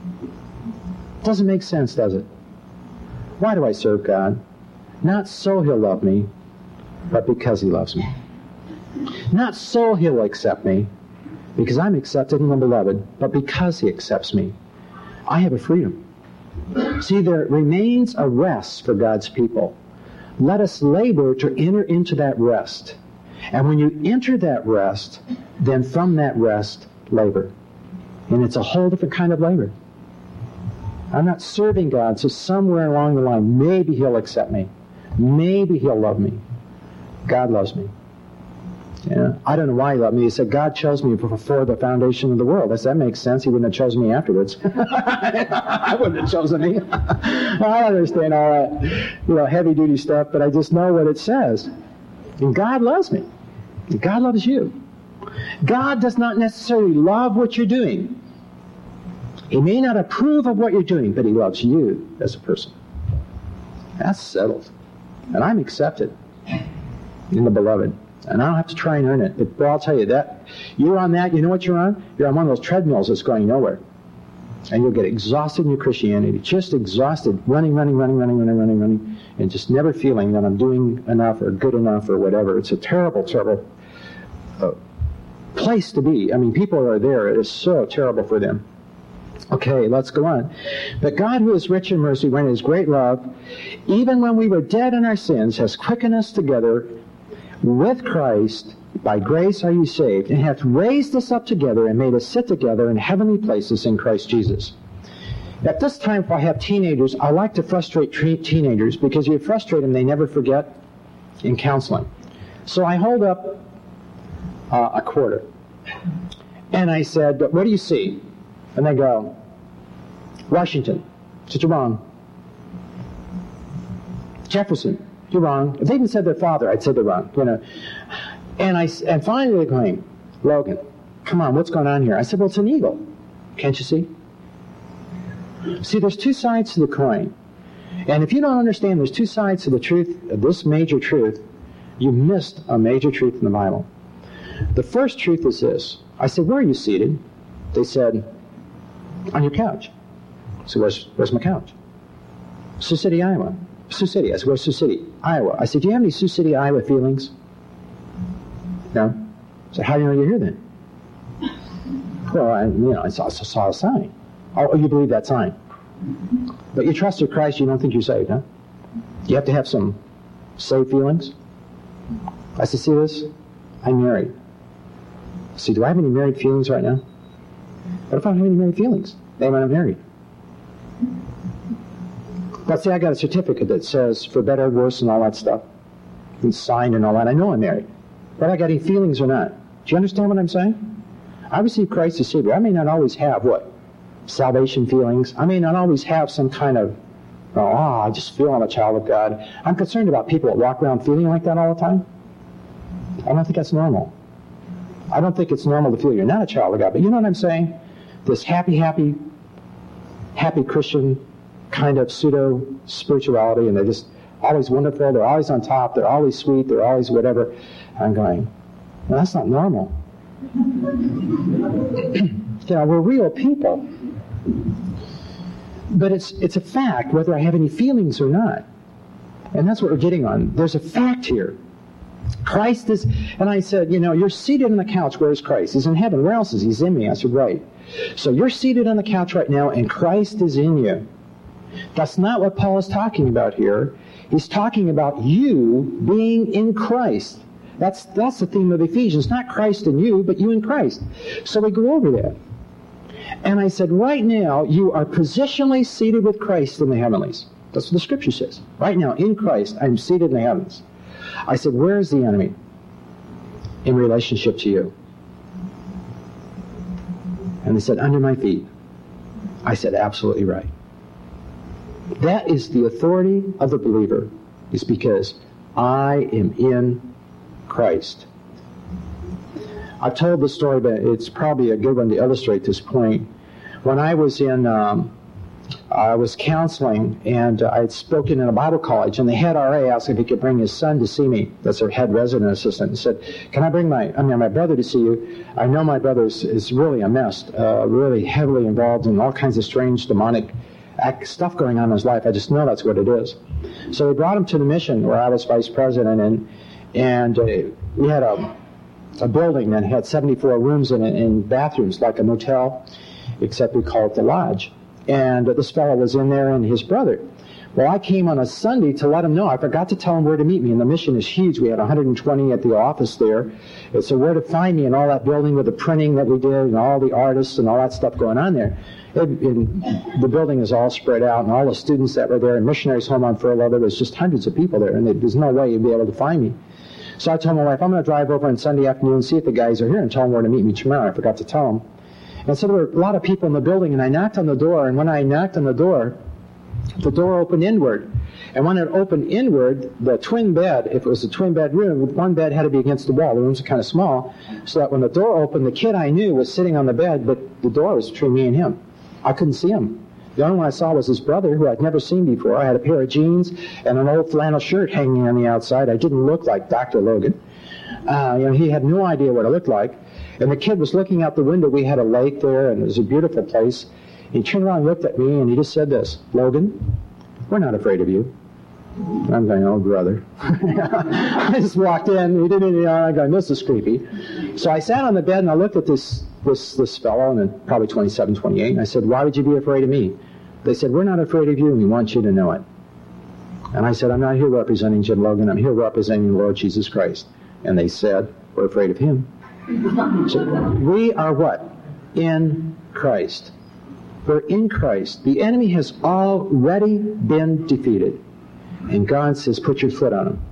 Doesn't make sense, does it? Why do I serve God? Not so He'll love me, but because He loves me. Not so He'll accept me, because I'm accepted in the Beloved, but because He accepts me. I have a freedom. See, there remains a rest for God's people. Let us labor to enter into that rest. And when you enter that rest, then from that rest, labor. And it's a whole different kind of labor. I'm not serving God, so somewhere along the line, maybe He'll accept me. Maybe He'll love me. God loves me. Yeah. I don't know why He loved me. He said, God chose me before the foundation of the world. I said, that makes sense. He wouldn't have chosen me afterwards. I wouldn't have chosen me. I understand all that, you know, heavy-duty stuff, but I just know what it says. And God loves me. And God loves you. God does not necessarily love what you're doing. He may not approve of what you're doing, but He loves you as a person. That's settled. And I'm accepted in the Beloved. And I don't have to try and earn it. But, but I'll tell you that, you're on that, you know what you're on? You're on one of those treadmills that's going nowhere. And you'll get exhausted in your Christianity. Just exhausted, running, running, running, running, running, running, running, and just never feeling that I'm doing enough or good enough or whatever. It's a terrible, terrible uh, place to be. I mean, people are there. It is so terrible for them. Okay, let's go on. But God, who is rich in mercy, when in His great love, even when we were dead in our sins, has quickened us together with Christ. By grace are you saved, and hath raised us up together and made us sit together in heavenly places in Christ Jesus. At this time, if I have teenagers, I like to frustrate tre- teenagers because you frustrate them, they never forget in counseling. So I hold up uh, a quarter, and I said, "But what do you see?" And they go, "Washington." I said, "You're wrong." "Jefferson." "You're wrong." If they even said their father, I'd say they're wrong. You know. And I and finally they claim, "Logan, come on, what's going on here?" I said, "Well, it's an eagle. Can't you see?" See, there's two sides to the coin. And if you don't understand there's two sides to the truth, this major truth, you missed a major truth in the Bible. The first truth is this. I said, "Where are you seated?" They said, "On your couch." I said, where's, where's my couch? "Sioux City, Iowa." "Sioux City." I said, "Where's Sioux City?" "Iowa." I said, "Do you have any Sioux City, Iowa feelings?" "No." So how do you know you're here then? "Well, I, you know, I saw, saw a sign." "Oh, you believe that sign? But you trusted Christ, you don't think you're saved, huh? You have to have some saved feelings?" I said, "See this? I'm married." See, do I have any married feelings right now? What if I don't have any married feelings? Then I'm not married. But see, I got a certificate that says for better, worse, and all that stuff. It's signed and all that. I know I'm married. But I got any feelings or not? Do you understand what I'm saying? I received Christ as Savior. I may not always have, what? Salvation feelings. I may not always have some kind of, oh, I just feel I'm a child of God. I'm concerned about people that walk around feeling like that all the time. I don't think that's normal. I don't think it's normal to feel you're not a child of God. But you know what I'm saying? This happy, happy, happy Christian kind of pseudo-spirituality, and they're just always wonderful, they're always on top, they're always sweet, they're always whatever. I'm going, well, that's not normal. You know, we're real people. But it's it's a fact whether I have any feelings or not. And that's what we're getting on. There's a fact here. Christ is, and I said, you know, you're seated on the couch. Where's Christ? He's in heaven. Where else is he? He's in me. I said, right. So you're seated on the couch right now, and Christ is in you. That's not what Paul is talking about here. He's talking about you being in Christ. That's that's the theme of Ephesians. Not Christ in you, but you in Christ. So we go over that. And I said, right now, you are positionally seated with Christ in the heavenlies. That's what the Scripture says. Right now, in Christ, I'm seated in the heavens. I said, where is the enemy in relationship to you? And they said, under my feet. I said, absolutely right. That is the authority of the believer, is because I am in Christ. I've told this story, but it's probably a good one to illustrate this point. When I was in, um, I was counseling, and uh, I had spoken in a Bible college, and the head R A asked if he could bring his son to see me. That's their head resident assistant. And said, "Can I bring my, I mean, my brother to see you? I know my brother is, is really a mess, uh, really heavily involved in all kinds of strange demonic act, stuff going on in his life. I just know that's what it is." So they brought him to the mission where I was vice president, and and uh, we had a a building that had seventy-four rooms in it and bathrooms like a motel, except we call it the lodge. And uh, this fellow was in there and his brother. Well, I came on a Sunday to let him know. I forgot to tell him where to meet me, and the mission is huge. We had one hundred twenty at the office there. And so where to find me in all that building with the printing that we did and all the artists and all that stuff going on there. It, it, the building is all spread out, and all the students that were there, and missionaries home on furlough, there was just hundreds of people there, and they, there's no way you'd be able to find me. So I told my wife, I'm going to drive over on Sunday afternoon and see if the guys are here and tell them where to meet me tomorrow. I forgot to tell them. And so there were a lot of people in the building, and I knocked on the door, and when I knocked on the door, the door opened inward. And when it opened inward, the twin bed, if it was a twin bed room, one bed had to be against the wall. The rooms are kind of small, so that when the door opened, the kid I knew was sitting on the bed, but the door was between me and him. I couldn't see him. The only one I saw was his brother, who I'd never seen before. I had a pair of jeans and an old flannel shirt hanging on the outside. I didn't look like Doctor Logan. Uh, you know, he had no idea what I looked like. And the kid was looking out the window. We had a lake there, and it was a beautiful place. He turned around and looked at me, and he just said this, "Logan, we're not afraid of you." And I'm going, "Oh, brother." I just walked in. He didn't, you know, I'm going, "This is creepy." So I sat on the bed, and I looked at this this this fellow, and probably twenty-seven, twenty-eight, and I said, "Why would you be afraid of me?" They said, "We're not afraid of you, and we want you to know it." And I said, "I'm not here representing Jim Logan. I'm here representing the Lord Jesus Christ." And they said, "We're afraid of him." So we are what? In Christ. We're in Christ. The enemy has already been defeated. And God says, put your foot on him.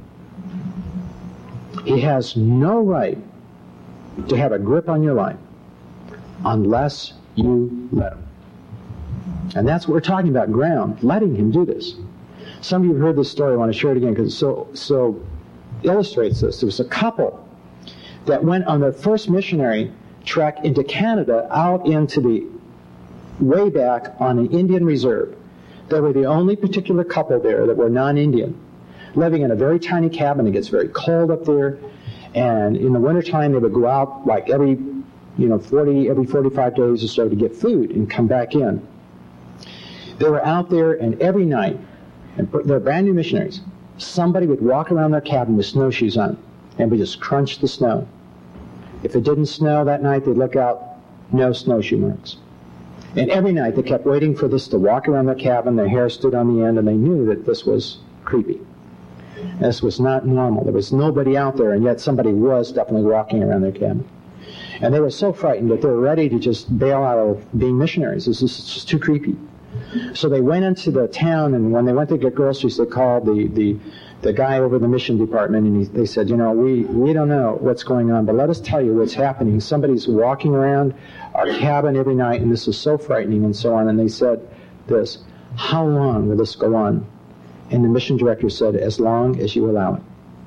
He has no right to have a grip on your life unless you let him. And that's what we're talking about, ground, letting him do this. Some of you have heard this story. I want to share it again because it so, so illustrates this. There was a couple that went on their first missionary trek into Canada, out into the way back on an Indian reserve. They were the only particular couple there that were non-Indian, living in a very tiny cabin. It gets very cold up there, and in the wintertime they would go out like every, you know, forty, every forty-five days or so to get food and come back in. They were out there, and every night, and they're brand new missionaries, somebody would walk around their cabin with snowshoes on and would just crunch the snow. If it didn't snow that night, they'd look out, no snowshoe marks. And every night they kept waiting for this to walk around their cabin. Their hair stood on the end, and they knew that this was creepy. This was not normal. There was nobody out there, and yet somebody was definitely walking around their cabin. And they were so frightened that they were ready to just bail out of being missionaries. This is just too creepy. So they went into the town, and when they went to get groceries, they called the, the, the guy over the mission department, and he, they said, you know, we, we don't know what's going on, but let us tell you what's happening. Somebody's walking around our cabin every night, and this is so frightening, and so on. And they said this, how long will this go on? And the mission director said, as long as you allow it.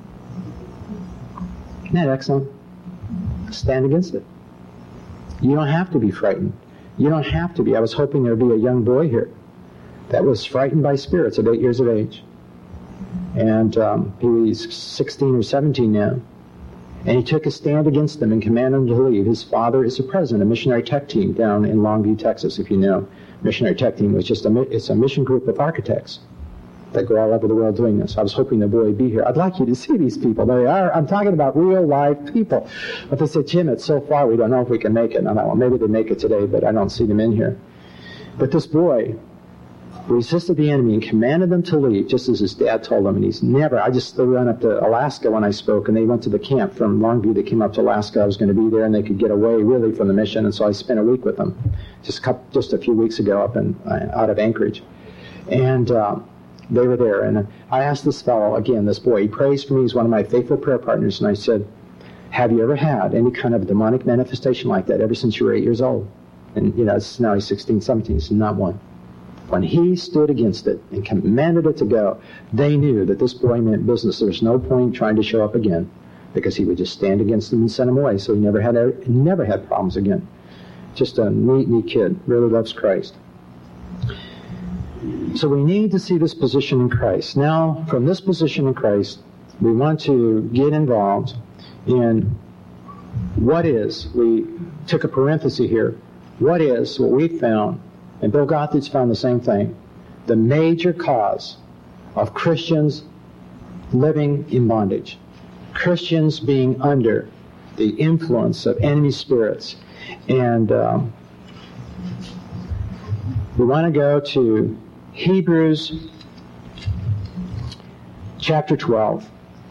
Isn't that excellent? Stand against it. You don't have to be frightened. You don't have to be. I was hoping there would be a young boy here that was frightened by spirits at eight years of age. And um, he's sixteen or seventeen now. And he took a stand against them and commanded them to leave. His father is the president of a missionary tech team down in Longview, Texas, if you know. Missionary tech team was just a, it's a mission group of architects that go all over the world doing this. I was hoping the boy would be here. I'd like you to see these people. They are, I'm talking about real live people. But they said, Jim, it's so far, we don't know if we can make it. And I thought, well, maybe they make it today, but I don't see them in here. But this boy resisted the enemy and commanded them to leave, just as his dad told him. And he's never, I just they went up to Alaska when I spoke, and they went to the camp from Longview. They came up to Alaska. I was going to be there, and they could get away really from the mission. And so I spent a week with them, just a, couple, just a few weeks ago up in, uh, out of Anchorage. And uh, they were there. And I asked this fellow, again, this boy, he prays for me. He's one of my faithful prayer partners. And I said, have you ever had any kind of demonic manifestation like that ever since you were eight years old? And, you know, it's, now he's sixteen, seventeen. He said, not one. When he stood against it and commanded it to go, they knew that this boy meant business. There was no point trying to show up again. because he would just stand against them and send them away. So he never had a, never had problems again. Just a neat, neat kid. Really loves Christ. So we need to see this position in Christ. Now, from this position in Christ, we want to get involved in what is, we took a parenthesis here, what is what we found, and Bill Gothard's found the same thing, the major cause of Christians living in bondage. Christians being under the influence of enemy spirits. And um, we want to go to Hebrews chapter twelve.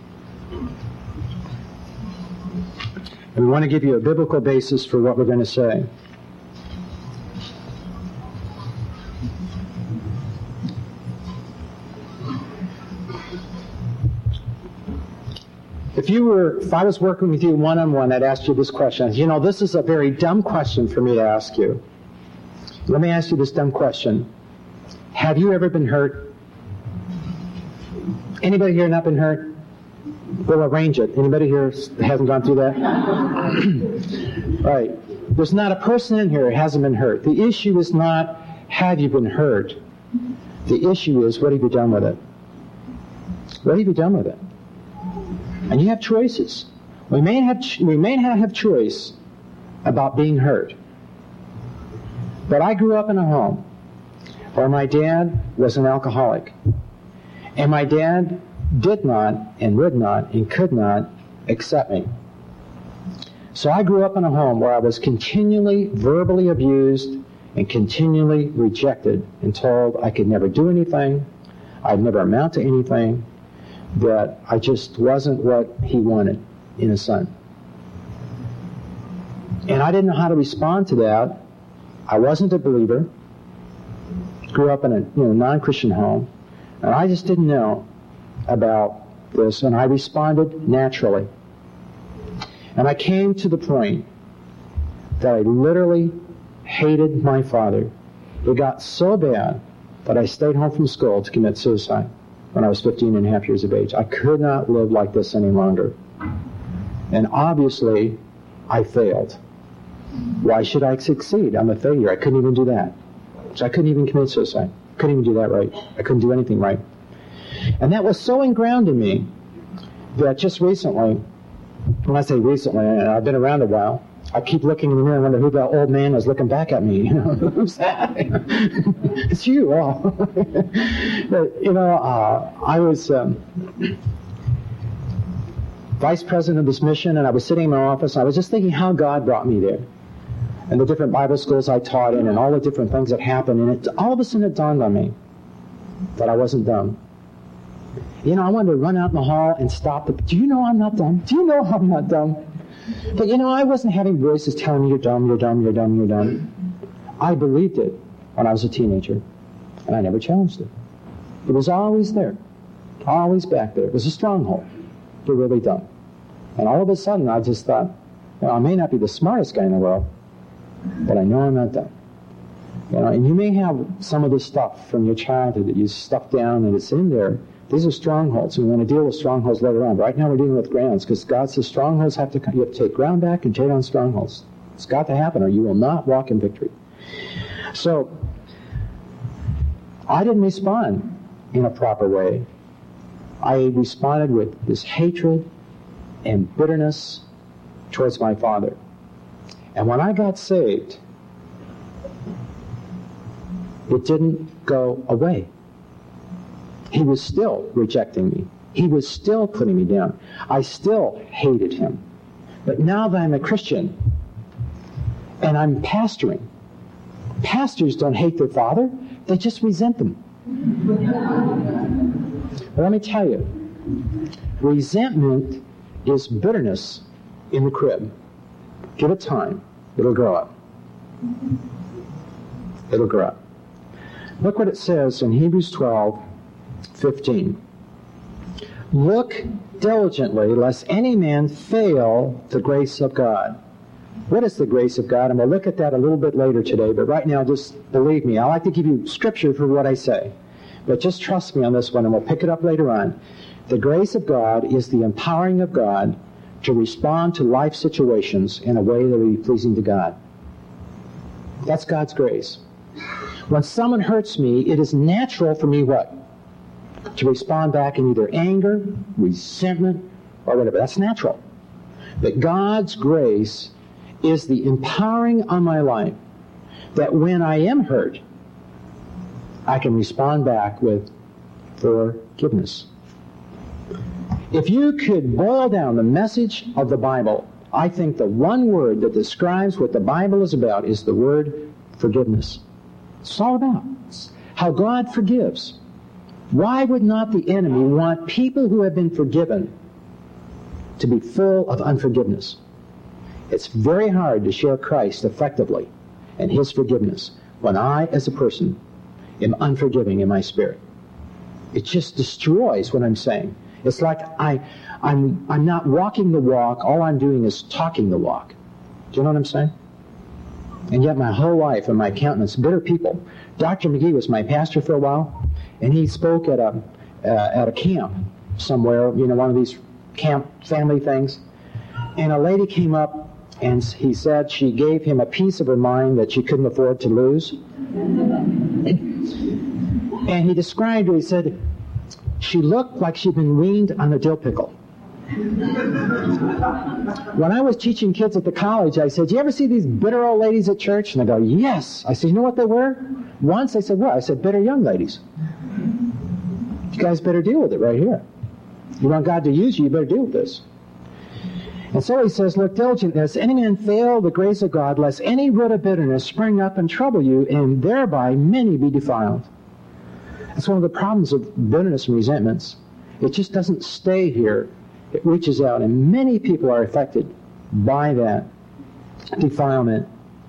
And we want to give you a biblical basis for what we're going to say. If you were, if I was working with you one-on-one, I'd ask you this question. You know, this is a very dumb question for me to ask you. Let me ask you this dumb question. Have you ever been hurt? Anybody here not been hurt? We'll arrange it. Anybody here hasn't gone through that? Right. There's not a person in here who hasn't been hurt. The issue is not, have you been hurt? The issue is, what have you done with it? What have you done with it? And you have choices. We may have we may not have choice about being hurt. But I grew up in a home where my dad was an alcoholic. And my dad did not and would not and could not accept me. So I grew up in a home where I was continually verbally abused and continually rejected and told I could never do anything, I'd never amount to anything, that I just wasn't what he wanted in a son. And I didn't know how to respond to that. I wasn't a believer. Grew up in a you know non-Christian home. And I just didn't know about this. And I responded naturally. And I came to the point that I literally hated my father. It got so bad that I stayed home from school to commit suicide when I was fifteen and a half years of age. I could not live like this any longer. And obviously, I failed. Why should I succeed? I'm a failure. I couldn't even do that. So I couldn't even commit suicide. Couldn't even do that right. I couldn't do anything right. And that was so ingrained in me that just recently, when I say recently, and I've been around a while, I keep looking in the mirror and wonder who that old man is looking back at me. You know, who's that? It's you. Oh. But, you know, uh, I was um, vice president of this mission, and I was sitting in my office, and I was just thinking how God brought me there, and the different Bible schools I taught in, and all the different things that happened. And it, all of a sudden it dawned on me that I wasn't dumb. You know, I wanted to run out in the hall and stop the, do you know I'm not dumb? Do you know I'm not dumb? But, you know, I wasn't having voices telling me, you're dumb, you're dumb, you're dumb, you're dumb. I believed it when I was a teenager, and I never challenged it. It was always there, always back there. It was a stronghold. You're really dumb. And all of a sudden, I just thought, you know, I may not be the smartest guy in the world, but I know I'm not dumb. You know, and you may have some of this stuff from your childhood that you stuffed down and it's in there. These are strongholds, and we want to deal with strongholds later on. But right now we're dealing with grounds, because God says strongholds have to come. You have to take ground back and take on strongholds. It's got to happen, or you will not walk in victory. So, I didn't respond in a proper way. I responded with this hatred and bitterness towards my father. And when I got saved, it didn't go away. He was still rejecting me. He was still putting me down. I still hated him. But now that I'm a Christian and I'm pastoring, pastors don't hate their father, they just resent them. But let me tell you, resentment is bitterness in the crib. Give it time. It'll grow up. It'll grow up. Look what it says in Hebrews twelve, fifteen. Look diligently, lest any man fail the grace of God. What is the grace of God? And we'll look at that a little bit later today, but right now, just believe me. I like to give you scripture for what I say. But just trust me on this one, and we'll pick it up later on. The grace of God is the empowering of God to respond to life situations in a way that will be pleasing to God. That's God's grace. When someone hurts me, it is natural for me what? To respond back in either anger, resentment, or whatever. That's natural. But God's grace is the empowering on my life that when I am hurt, I can respond back with forgiveness. If you could boil down the message of the Bible, I think the one word that describes what the Bible is about is the word forgiveness. It's all about it's how God forgives. Why would not the enemy want people who have been forgiven to be full of unforgiveness? It's very hard to share Christ effectively and His forgiveness when I, as a person, am unforgiving in my spirit. It just destroys what I'm saying. It's like I, I'm, I'm not walking the walk. All I'm doing is talking the walk. Do you know what I'm saying? And yet my whole life and my countenance, bitter people. Doctor McGee was my pastor for a while, and he spoke at a uh, at a camp somewhere, you know, one of these camp family things. And a lady came up, and he said she gave him a piece of her mind that she couldn't afford to lose. And he described her, he said, she looked like she'd been weaned on a dill pickle. When I was teaching kids at the college, I said, do you ever see these bitter old ladies at church? And they go, yes. I said, you know what they were? Once, they said, what? I said, bitter young ladies. You guys better deal with it right here. You want God to use you, you better deal with this. And so he says, look diligent, lest any man fail the grace of God, lest any root of bitterness spring up and trouble you, and thereby many be defiled. That's one of the problems with bitterness and resentments. It just doesn't stay here. It reaches out, and many people are affected by that defilement.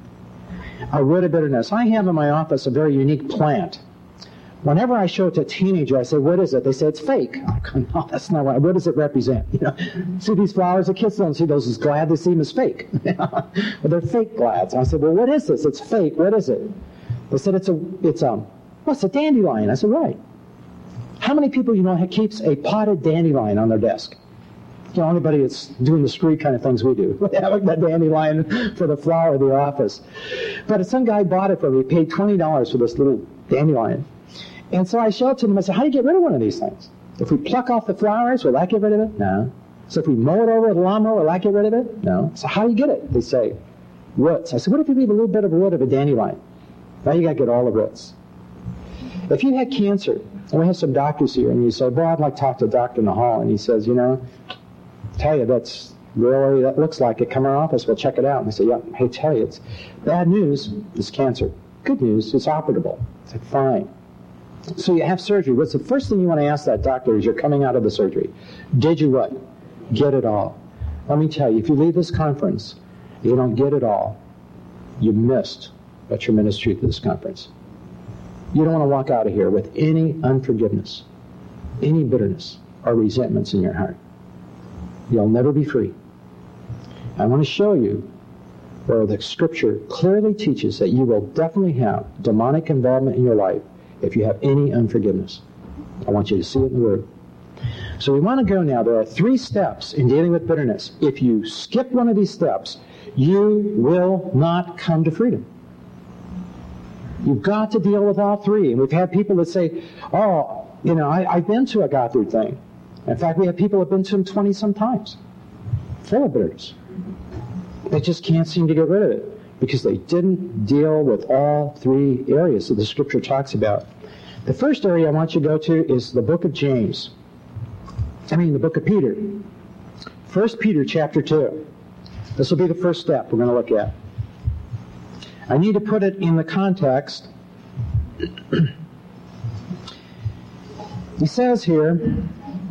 A root of bitterness. I have in my office a very unique plant. Whenever I show it to a teenager, I say, what is it? They say, it's fake. I go, no, that's not right. What does it represent? You know, see these flowers? The kids don't see those as glad. They see them as fake. But they're fake glads. I said, well, what is this? It's fake. What is it? They said, it's a, it's a, well, it's a dandelion. I said, right. How many people you know keeps a potted dandelion on their desk? You know, anybody that's doing the street kind of things we do. We have that dandelion for the flower of the office. But some guy bought it for me. He paid twenty dollars for this little dandelion. And so I showed it to him. I said, how do you get rid of one of these things? If we pluck off the flowers, will that get rid of it? No. So if we mow it over with a lawnmower, will that get rid of it? No. So how do you get it? They say, roots. I said, what if you leave a little bit of a root of a dandelion? Now you got to get all the roots. If you had cancer, and we have some doctors here, and you say, boy, I'd like to talk to a doctor in the hall, and he says, you know, tell you that's really, that looks like it. Come to our office, we'll check it out. And I say, yeah, hey, tell you, it's bad news, it's cancer. Good news, it's operable. I said, fine. So you have surgery. What's the first thing you want to ask that doctor as you're coming out of the surgery? Did you what? Get it all. Let me tell you, if you leave this conference, you don't get it all, you missed a tremendous truth of this conference. You don't want to walk out of here with any unforgiveness, any bitterness, or resentments in your heart. You'll never be free. I want to show you where the Scripture clearly teaches that you will definitely have demonic involvement in your life if you have any unforgiveness. I want you to see it in the Word. So we want to go now. There are three steps in dealing with bitterness. If you skip one of these steps, you will not come to freedom. You've got to deal with all three. And we've had people that say, oh, you know, I, I've been to a Gothard thing. In fact, we have people who have been to them twenty-some times. Full of bitterness. They just can't seem to get rid of it because they didn't deal with all three areas that the Scripture talks about. The first area I want you to go to is the book of James. I mean, the book of Peter. First Peter chapter two. This will be the first step we're going to look at. I need to put it in the context. He says here, and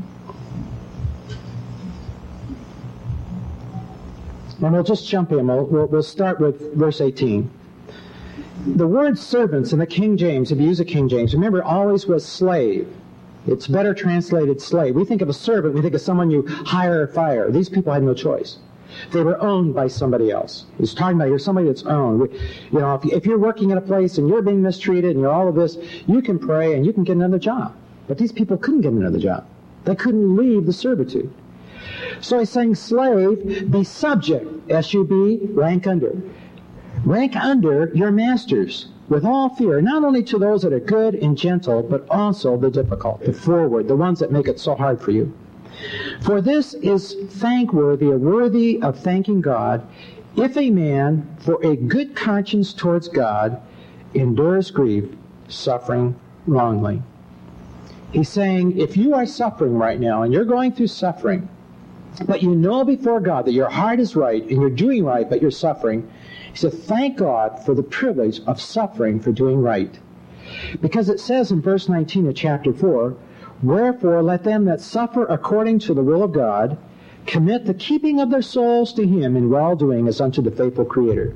we'll just jump in. We'll, we'll, we'll start with verse eighteen. The word servants in the King James, if you use a King James, remember, always was slave. It's better translated slave. We think of a servant, we think of someone you hire or fire. These people had no choice. They were owned by somebody else. He's talking about you're somebody that's owned. We, you know, if, if you're working in a place and you're being mistreated and you're all of this, you can pray and you can get another job. But these people couldn't get another job. They couldn't leave the servitude. So he's saying, slave, be subject, S U B, rank under. Rank under your masters with all fear, not only to those that are good and gentle, but also the difficult, the forward, the ones that make it so hard for you. For this is thankworthy, or worthy of thanking God, if a man, for a good conscience towards God, endures grief, suffering wrongly. He's saying, if you are suffering right now, and you're going through suffering, but you know before God that your heart is right, and you're doing right, but you're suffering, he said, thank God for the privilege of suffering for doing right. Because it says in verse nineteen of chapter four, wherefore let them that suffer according to the will of God commit the keeping of their souls to Him in well-doing as unto the faithful Creator.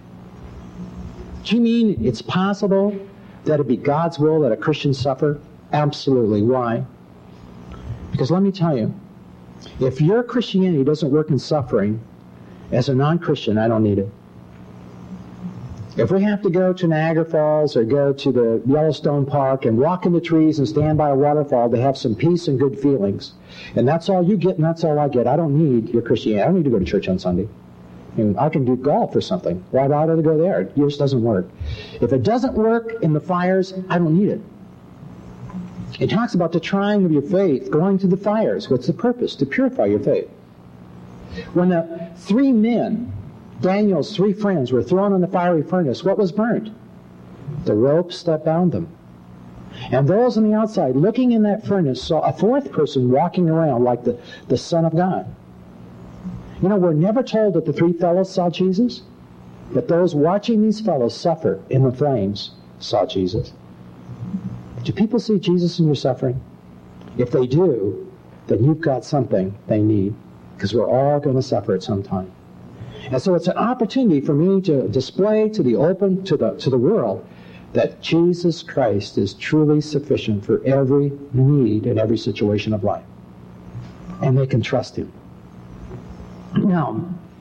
Do you mean it's possible that it be God's will that a Christian suffer? Absolutely. Why? Because let me tell you, if your Christianity doesn't work in suffering, as a non-Christian, I don't need it. If we have to go to Niagara Falls or go to the Yellowstone Park and walk in the trees and stand by a waterfall to have some peace and good feelings, and that's all you get and that's all I get, I don't need your Christianity. I don't need to go to church on Sunday. I mean, I can do golf or something. Why bother to go there? It just doesn't work. If it doesn't work in the fires, I don't need it. It talks about the trying of your faith, going to the fires. What's the purpose? To purify your faith. When the three men, Daniel's three friends, were thrown in the fiery furnace, what was burnt? The ropes that bound them. And those on the outside, looking in that furnace, saw a fourth person walking around like the, the Son of God. You know, we're never told that the three fellows saw Jesus, but those watching these fellows suffer in the flames saw Jesus. Do people see Jesus in your suffering? If they do, then you've got something they need, because we're all going to suffer at some time. And so it's an opportunity for me to display to the open, to the to the world, that Jesus Christ is truly sufficient for every need in every situation of life. And they can trust Him. Now,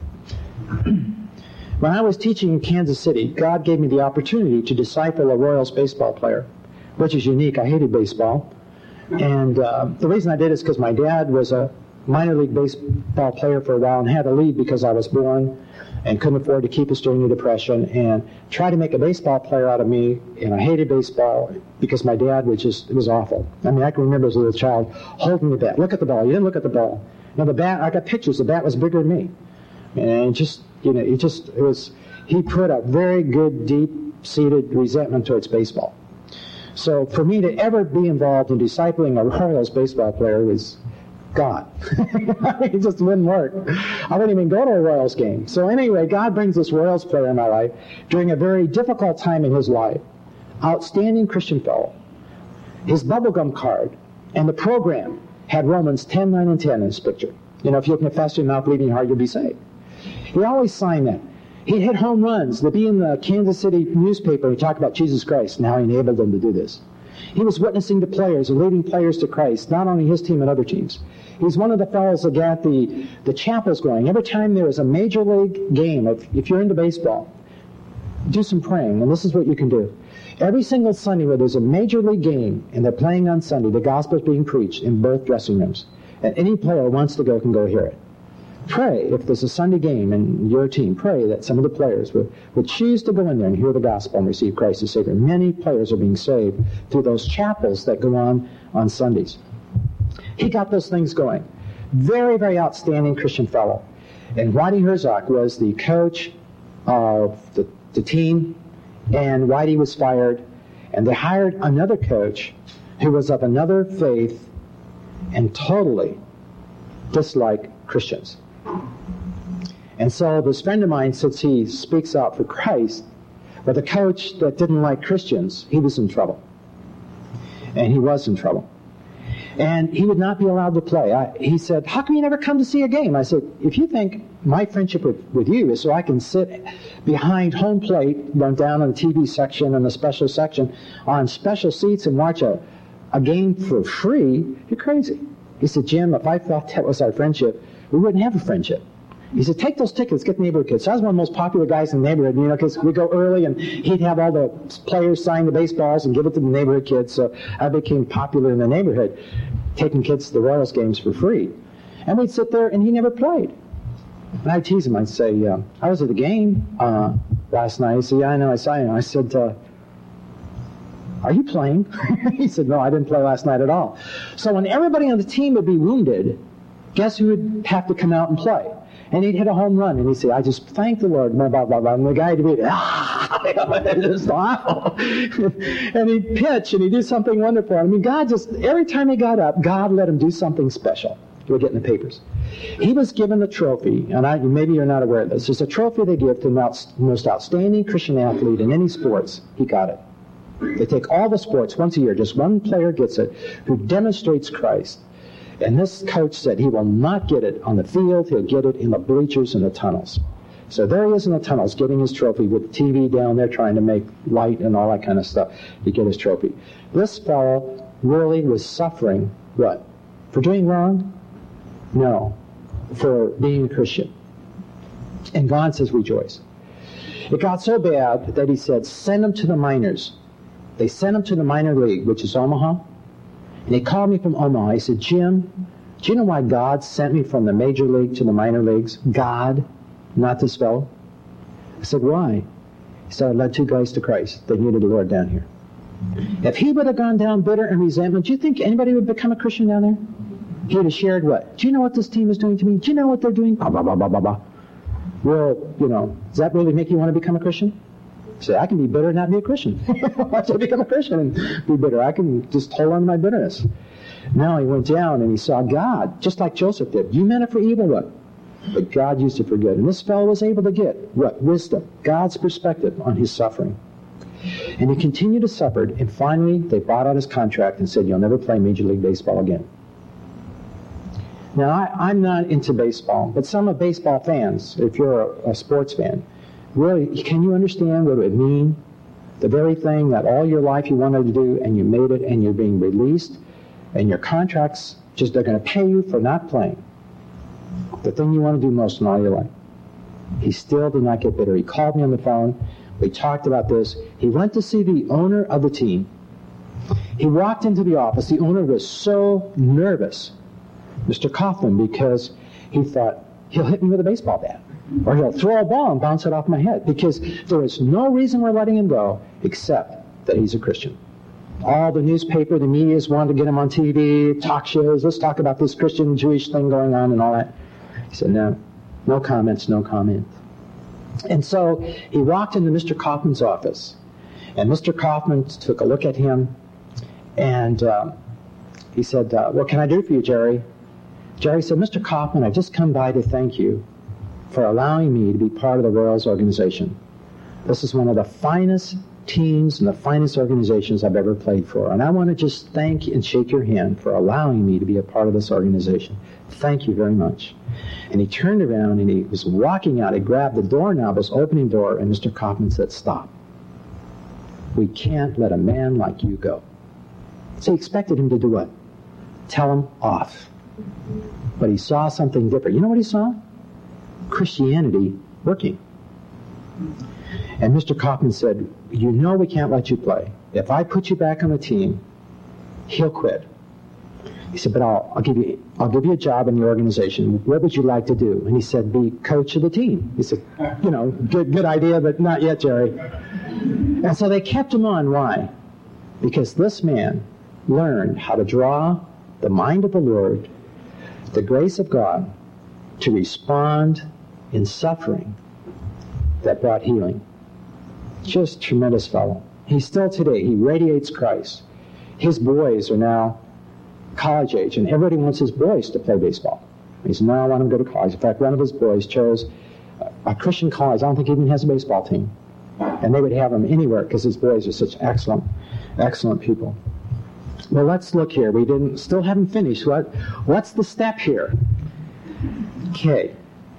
when I was teaching in Kansas City, God gave me the opportunity to disciple a Royals baseball player, which is unique. I hated baseball. And uh, the reason I did is because my dad was a minor league baseball player for a while and had to leave because I was born and couldn't afford to keep us during the Depression, and tried to make a baseball player out of me, and I hated baseball because my dad was just, it was awful. I mean, I can remember as a little child holding the bat. Look at the ball. You didn't look at the ball. Now the bat, I got pictures, the bat was bigger than me. And just, you know, it just, it was, he put a very good, deep-seated resentment towards baseball. So for me to ever be involved in discipling a Royals baseball player was God. It just wouldn't work. I wouldn't even go to a Royals game. So anyway, God brings this Royals player in my life during a very difficult time in his life. Outstanding Christian fellow. His bubblegum card and the program had Romans ten, nine, and ten in his picture. You know, if you confess your mouth, believe in your heart, you'll be saved. He always signed that. He hit home runs. To be in the Kansas City newspaper and talk about Jesus Christ and how He enabled them to do this. He was witnessing to players and leading players to Christ, not only his team and other teams. He's one of the fellows that got the, the chapels going. Every time there is a major league game, if, if you're into baseball, do some praying, and this is what you can do. Every single Sunday where there's a major league game and they're playing on Sunday, the gospel is being preached in both dressing rooms. And any player who wants to go can go hear it. Pray, if there's a Sunday game in your team, pray that some of the players would, would choose to go in there and hear the gospel and receive Christ as Savior. Many players are being saved through those chapels that go on on Sundays. He got those things going. Very, very outstanding Christian fellow. And Whitey Herzog was the coach of the, the team, and Whitey was fired, and they hired another coach who was of another faith and totally disliked Christians. And so this friend of mine, since he speaks out for Christ, but the coach that didn't like Christians, he was in trouble. And he was in trouble. And he would not be allowed to play. I, he said, how come you never come to see a game? I said, if you think my friendship with, with you is so I can sit behind home plate, run down in the T V section and the special section on special seats and watch a, a game for free, you're crazy. He said, Jim, if I thought that was our friendship, we wouldn't have a friendship. He said, take those tickets, get the neighborhood kids. So I was one of the most popular guys in the neighborhood, you know, because we go early and he'd have all the players sign the baseballs and give it to the neighborhood kids. So I became popular in the neighborhood, taking kids to the Royals games for free. And we'd sit there, and he never played. And I'd tease him. I'd say, uh, I was at the game uh, last night. He said, yeah, I know, I saw you. I said, uh, are you playing? He said, no, I didn't play last night at all. So when everybody on the team would be wounded, guess who would have to come out and play? And he'd hit a home run, and he'd say, I just thank the Lord, blah, blah, blah, blah. And the guy would be, ah, just wow. And he'd pitch, and he'd do something wonderful. I mean, God just, every time he got up, God let him do something special. We'll get in the papers. He was given a trophy, and I, maybe you're not aware of this. There's a trophy they give to the most outstanding Christian athlete in any sports. He got it. They take all the sports once a year. Just one player gets it who demonstrates Christ. And this coach said he will not get it on the field. He'll get it in the bleachers and the tunnels. So there he is in the tunnels getting his trophy with the T V down there trying to make light and all that kind of stuff to get his trophy. This fellow really was suffering, what? For doing wrong? No. For being a Christian. And God says rejoice. It got so bad that he said, send him to the minors. They sent him to the minor league, which is Omaha. And he called me from Omaha. He said, Jim, do you know why God sent me from the major league to the minor leagues? God, not this fellow. I said, why? He said, I led two guys to Christ. They needed the Lord down here. If he would have gone down bitter and resentment, do you think anybody would become a Christian down there? He would have shared what? Do you know what this team is doing to me? Do you know what they're doing? Blah, blah, blah, blah, blah, blah. Well, you know, does that really make you want to become a Christian? Say, I can be bitter and not be a Christian. Why should I become a Christian and be bitter? I can just hold on to my bitterness. Now he went down and he saw God, just like Joseph did. You meant it for evil, what? But God used it for good. And this fellow was able to get, what? Wisdom, God's perspective on his suffering. And he continued to suffer, and finally they bought out his contract and said, you'll never play Major League Baseball again. Now, I, I'm not into baseball, but some of baseball fans, if you're a, a sports fan, really, can you understand what it would mean? The very thing that all your life you wanted to do, and you made it, and you're being released, and your contracts, just they're going to pay you for not playing. The thing you want to do most in all your life. He still did not get bitter. He called me on the phone. We talked about this. He went to see the owner of the team. He walked into the office. The owner was so nervous, Mister Kaufman, because he thought, he'll hit me with a baseball bat. Or he'll throw a ball and bounce it off my head. Because there is no reason we're letting him go except that he's a Christian. All the newspaper, the media's wanted to get him on T V, talk shows, let's talk about this Christian Jewish thing going on and all that. He said, no, no comments, no comment. And so he walked into Mister Kaufman's office. And Mister Kaufman took a look at him. And uh, he said, uh, what can I do for you, Jerry? Jerry said, Mister Kaufman, I've just come by to thank you for allowing me to be part of the Royals organization. This is one of the finest teams and the finest organizations I've ever played for. And I want to just thank and shake your hand for allowing me to be a part of this organization. Thank you very much. And he turned around and he was walking out. He grabbed the doorknob, his opening door, and Mister Kaufman said, stop. We can't let a man like you go. So he expected him to do what? Tell him off. But he saw something different. You know what he saw? Christianity working. And Mister Kaufman said, you know we can't let you play. If I put you back on the team, he'll quit. He said, but I'll, I'll give you I'll give you a job in the organization. What would you like to do? And he said, be coach of the team. He said, you know, good, good idea, but not yet, Jerry. And so they kept him on. Why? Because this man learned how to draw the mind of the Lord, the grace of God, to respond in suffering that brought healing. Just tremendous fellow. He's still today. He radiates Christ. His boys are now college age, and everybody wants his boys to play baseball. He said, no, I want them to go to college. In fact, one of his boys chose a Christian college. I don't think he even has a baseball team. And they would have him anywhere because his boys are such excellent, excellent people. Well, let's look here. We didn't, still haven't finished. What, what's the step here? Okay.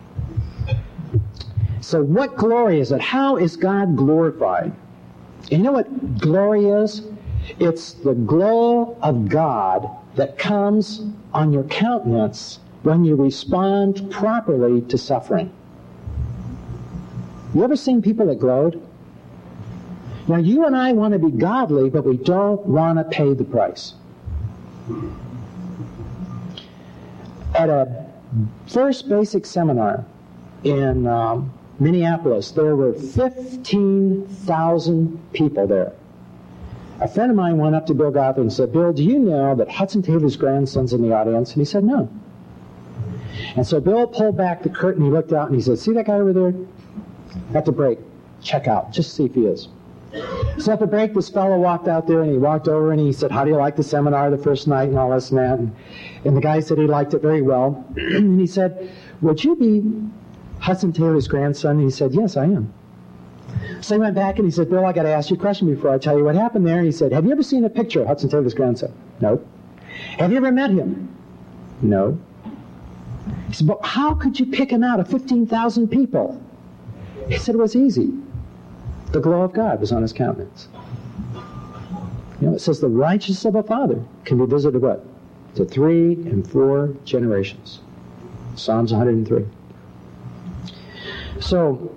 So what glory is it? How is God glorified? And you know what glory is? It's the glow of God that comes on your countenance when you respond properly to suffering. You ever seen people that glowed? Now, you and I want to be godly, but we don't want to pay the price. At a first basic seminar in um, Minneapolis, there were fifteen thousand people there. A friend of mine went up to Bill Gothard and said, Bill, do you know that Hudson Taylor's grandson's in the audience? And he said, no. And so Bill pulled back the curtain, he looked out, and he said, see that guy over there? At the break, check out, just see if he is. So at the break, this fellow walked out there, and he walked over, and he said, how do you like the seminar the first night, and all this and that? And, and the guy said he liked it very well. And he said, would you be Hudson Taylor's grandson? And he said, yes, I am. So he went back, and he said, Bill, I got to ask you a question before I tell you what happened there. And he said, have you ever seen a picture of Hudson Taylor's grandson? No. Have you ever met him? No. He said, but how could you pick him out of fifteen thousand people? He said, it was easy. The glow of God was on his countenance. You know, it says the righteousness of a father can be visited what? To three and four generations. Psalms one hundred three. So,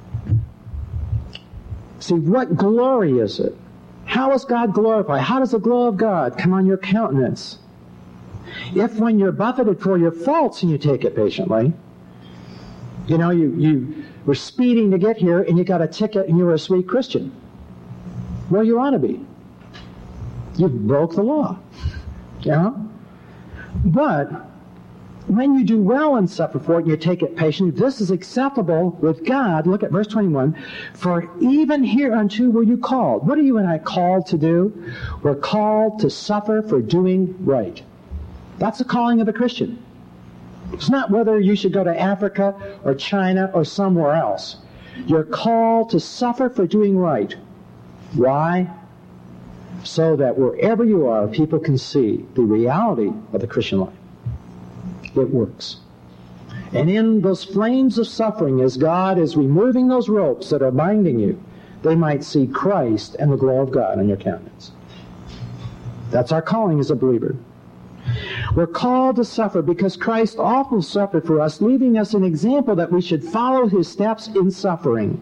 see, what glory is it? How is God glorified? How does the glow of God come on your countenance? If when you're buffeted for your faults and you take it patiently, you know, you, you were speeding to get here and you got a ticket and you were a sweet Christian. Well, you ought to be. You broke the law. You know? But when you do well and suffer for it and you take it patiently, this is acceptable with God. Look at verse twenty-one. For even hereunto were you called. What are you and I called to do? We're called to suffer for doing right. That's the calling of a Christian. It's not whether you should go to Africa or China or somewhere else. You're called to suffer for doing right. Why? So that wherever you are, people can see the reality of the Christian life. It works. And in those flames of suffering, as God is removing those ropes that are binding you, they might see Christ and the glow of God on your countenance. That's our calling as a believer. We're called to suffer because Christ also suffered for us, leaving us an example that we should follow his steps in suffering.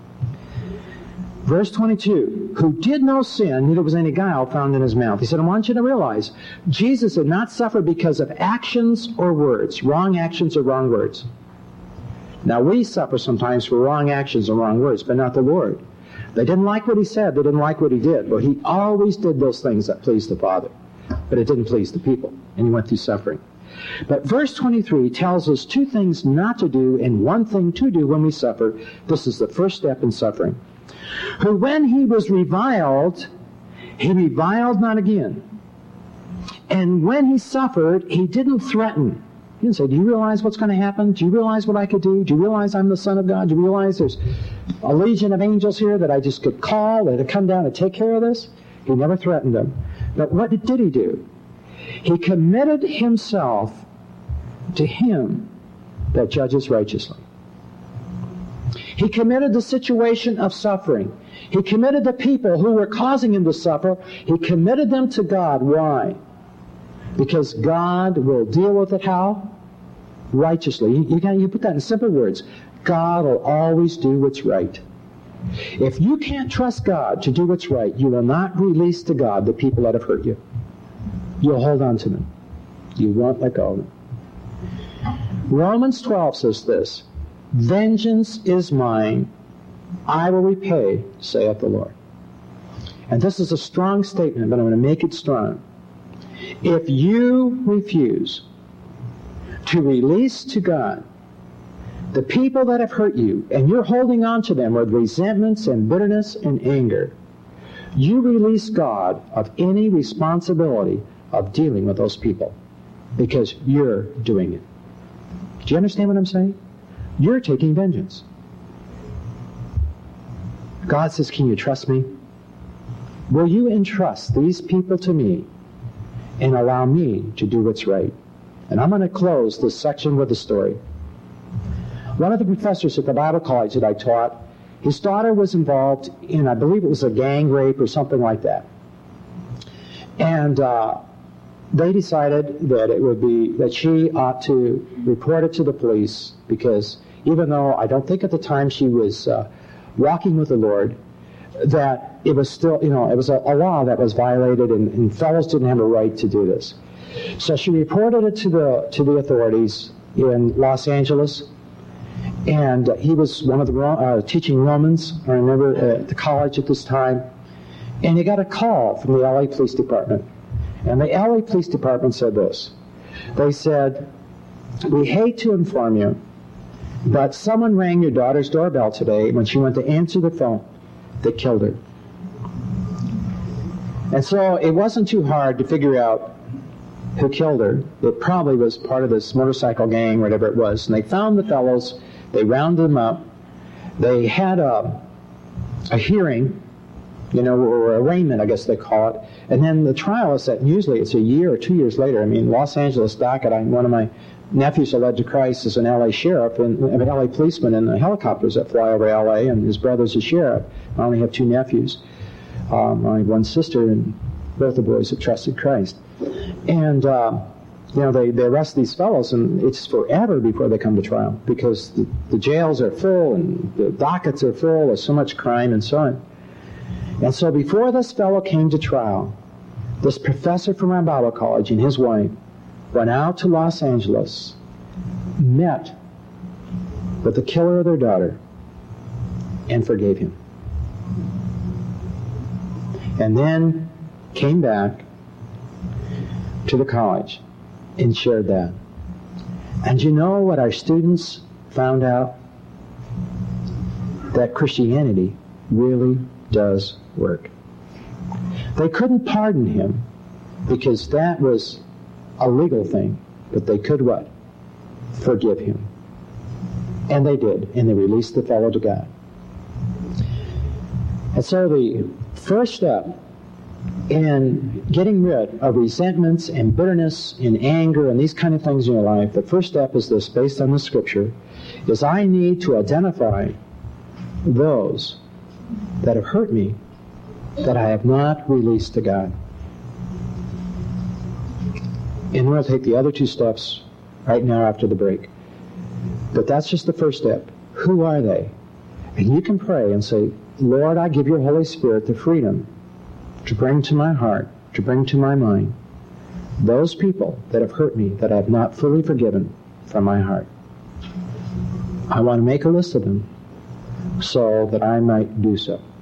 Verse twenty-two, who did no sin, neither was any guile found in his mouth. He said, I want you to realize, Jesus did not suffer because of actions or words, wrong actions or wrong words. Now, we suffer sometimes for wrong actions or wrong words, but not the Lord. They didn't like what he said. They didn't like what he did. But he always did those things that pleased the Father. But it didn't please the people, and he went through suffering. But verse twenty-three tells us two things not to do and one thing to do when we suffer. This is the first step in suffering. Who when he was reviled, he reviled not again. And when he suffered, he didn't threaten. He didn't say, do you realize what's going to happen? Do you realize what I could do? Do you realize I'm the Son of God? Do you realize there's a legion of angels here that I just could call that would come down and take care of this? He never threatened them. But what did he do? He committed himself to him that judges righteously. He committed the situation of suffering. He committed the people who were causing him to suffer. He committed them to God. Why? Because God will deal with it how? Righteously. You, you, can, you put that in simple words. God will always do what's right. If you can't trust God to do what's right, you will not release to God the people that have hurt you. You'll hold on to them. You won't let go of them. Romans twelve says this, vengeance is mine, I will repay, saith the Lord. And this is a strong statement, but I'm going to make it strong. If you refuse to release to God the people that have hurt you, and you're holding on to them with resentments and bitterness and anger, you release God of any responsibility of dealing with those people because you're doing it. Do you understand what I'm saying? You're taking vengeance. God says, can you trust me? Will you entrust these people to me and allow me to do what's right? And I'm going to close this section with a story. One of the professors at the Bible college that I taught, his daughter was involved in, I believe it was a gang rape or something like that. And uh, they decided that it would be, that she ought to report it to the police because even though I don't think at the time she was uh, walking with the Lord, that it was still, you know, it was a, a law that was violated and, and fellows didn't have a right to do this. So she reported it to the to the authorities. in Los Angeles. And uh, he was one of the uh, teaching Romans, I remember, at the college at this time. And he got a call from the L A Police Department. And the L A Police Department said this. They said, "We hate to inform you, but someone rang your daughter's doorbell today when she went to answer the phone. They killed her." And so it wasn't too hard to figure out who killed her. It probably was part of this motorcycle gang, whatever it was. And they found the fellows. They rounded them up. They had a, a hearing, you know, or arraignment, I guess they call it. And then the trial is set, usually it's a year or two years later. I mean, Los Angeles docket, I, one of my nephews that led to Christ is an L A sheriff, and an L A policeman in the helicopters that fly over L A, and his brother's a sheriff. I only have two nephews. Um, I have one sister, and both the boys have trusted Christ. And, uh, you know, they, they arrest these fellows, and it's forever before they come to trial, because the, the jails are full, and the dockets are full, there's so much crime, and so on. And so before this fellow came to trial, this professor from our Bible college and his wife went out to Los Angeles, met with the killer of their daughter, and forgave him. And then came back to the college and shared that. And you know what our students found out? That Christianity really does work. They couldn't pardon him because that was a legal thing, but they could what? Forgive him. And they did, and they released the fellow to God. And so the first step in getting rid of resentments and bitterness and anger and these kind of things in your life, the first step is this, based on the Scripture, is I need to identify those that have hurt me that I have not released to God. And we'll take the other two steps right now after the break. But that's just the first step. Who are they? And you can pray and say, Lord, I give your Holy Spirit the freedom to bring to my heart, to bring to my mind, those people that have hurt me, that I have not fully forgiven from my heart. I want to make a list of them so that I might do so.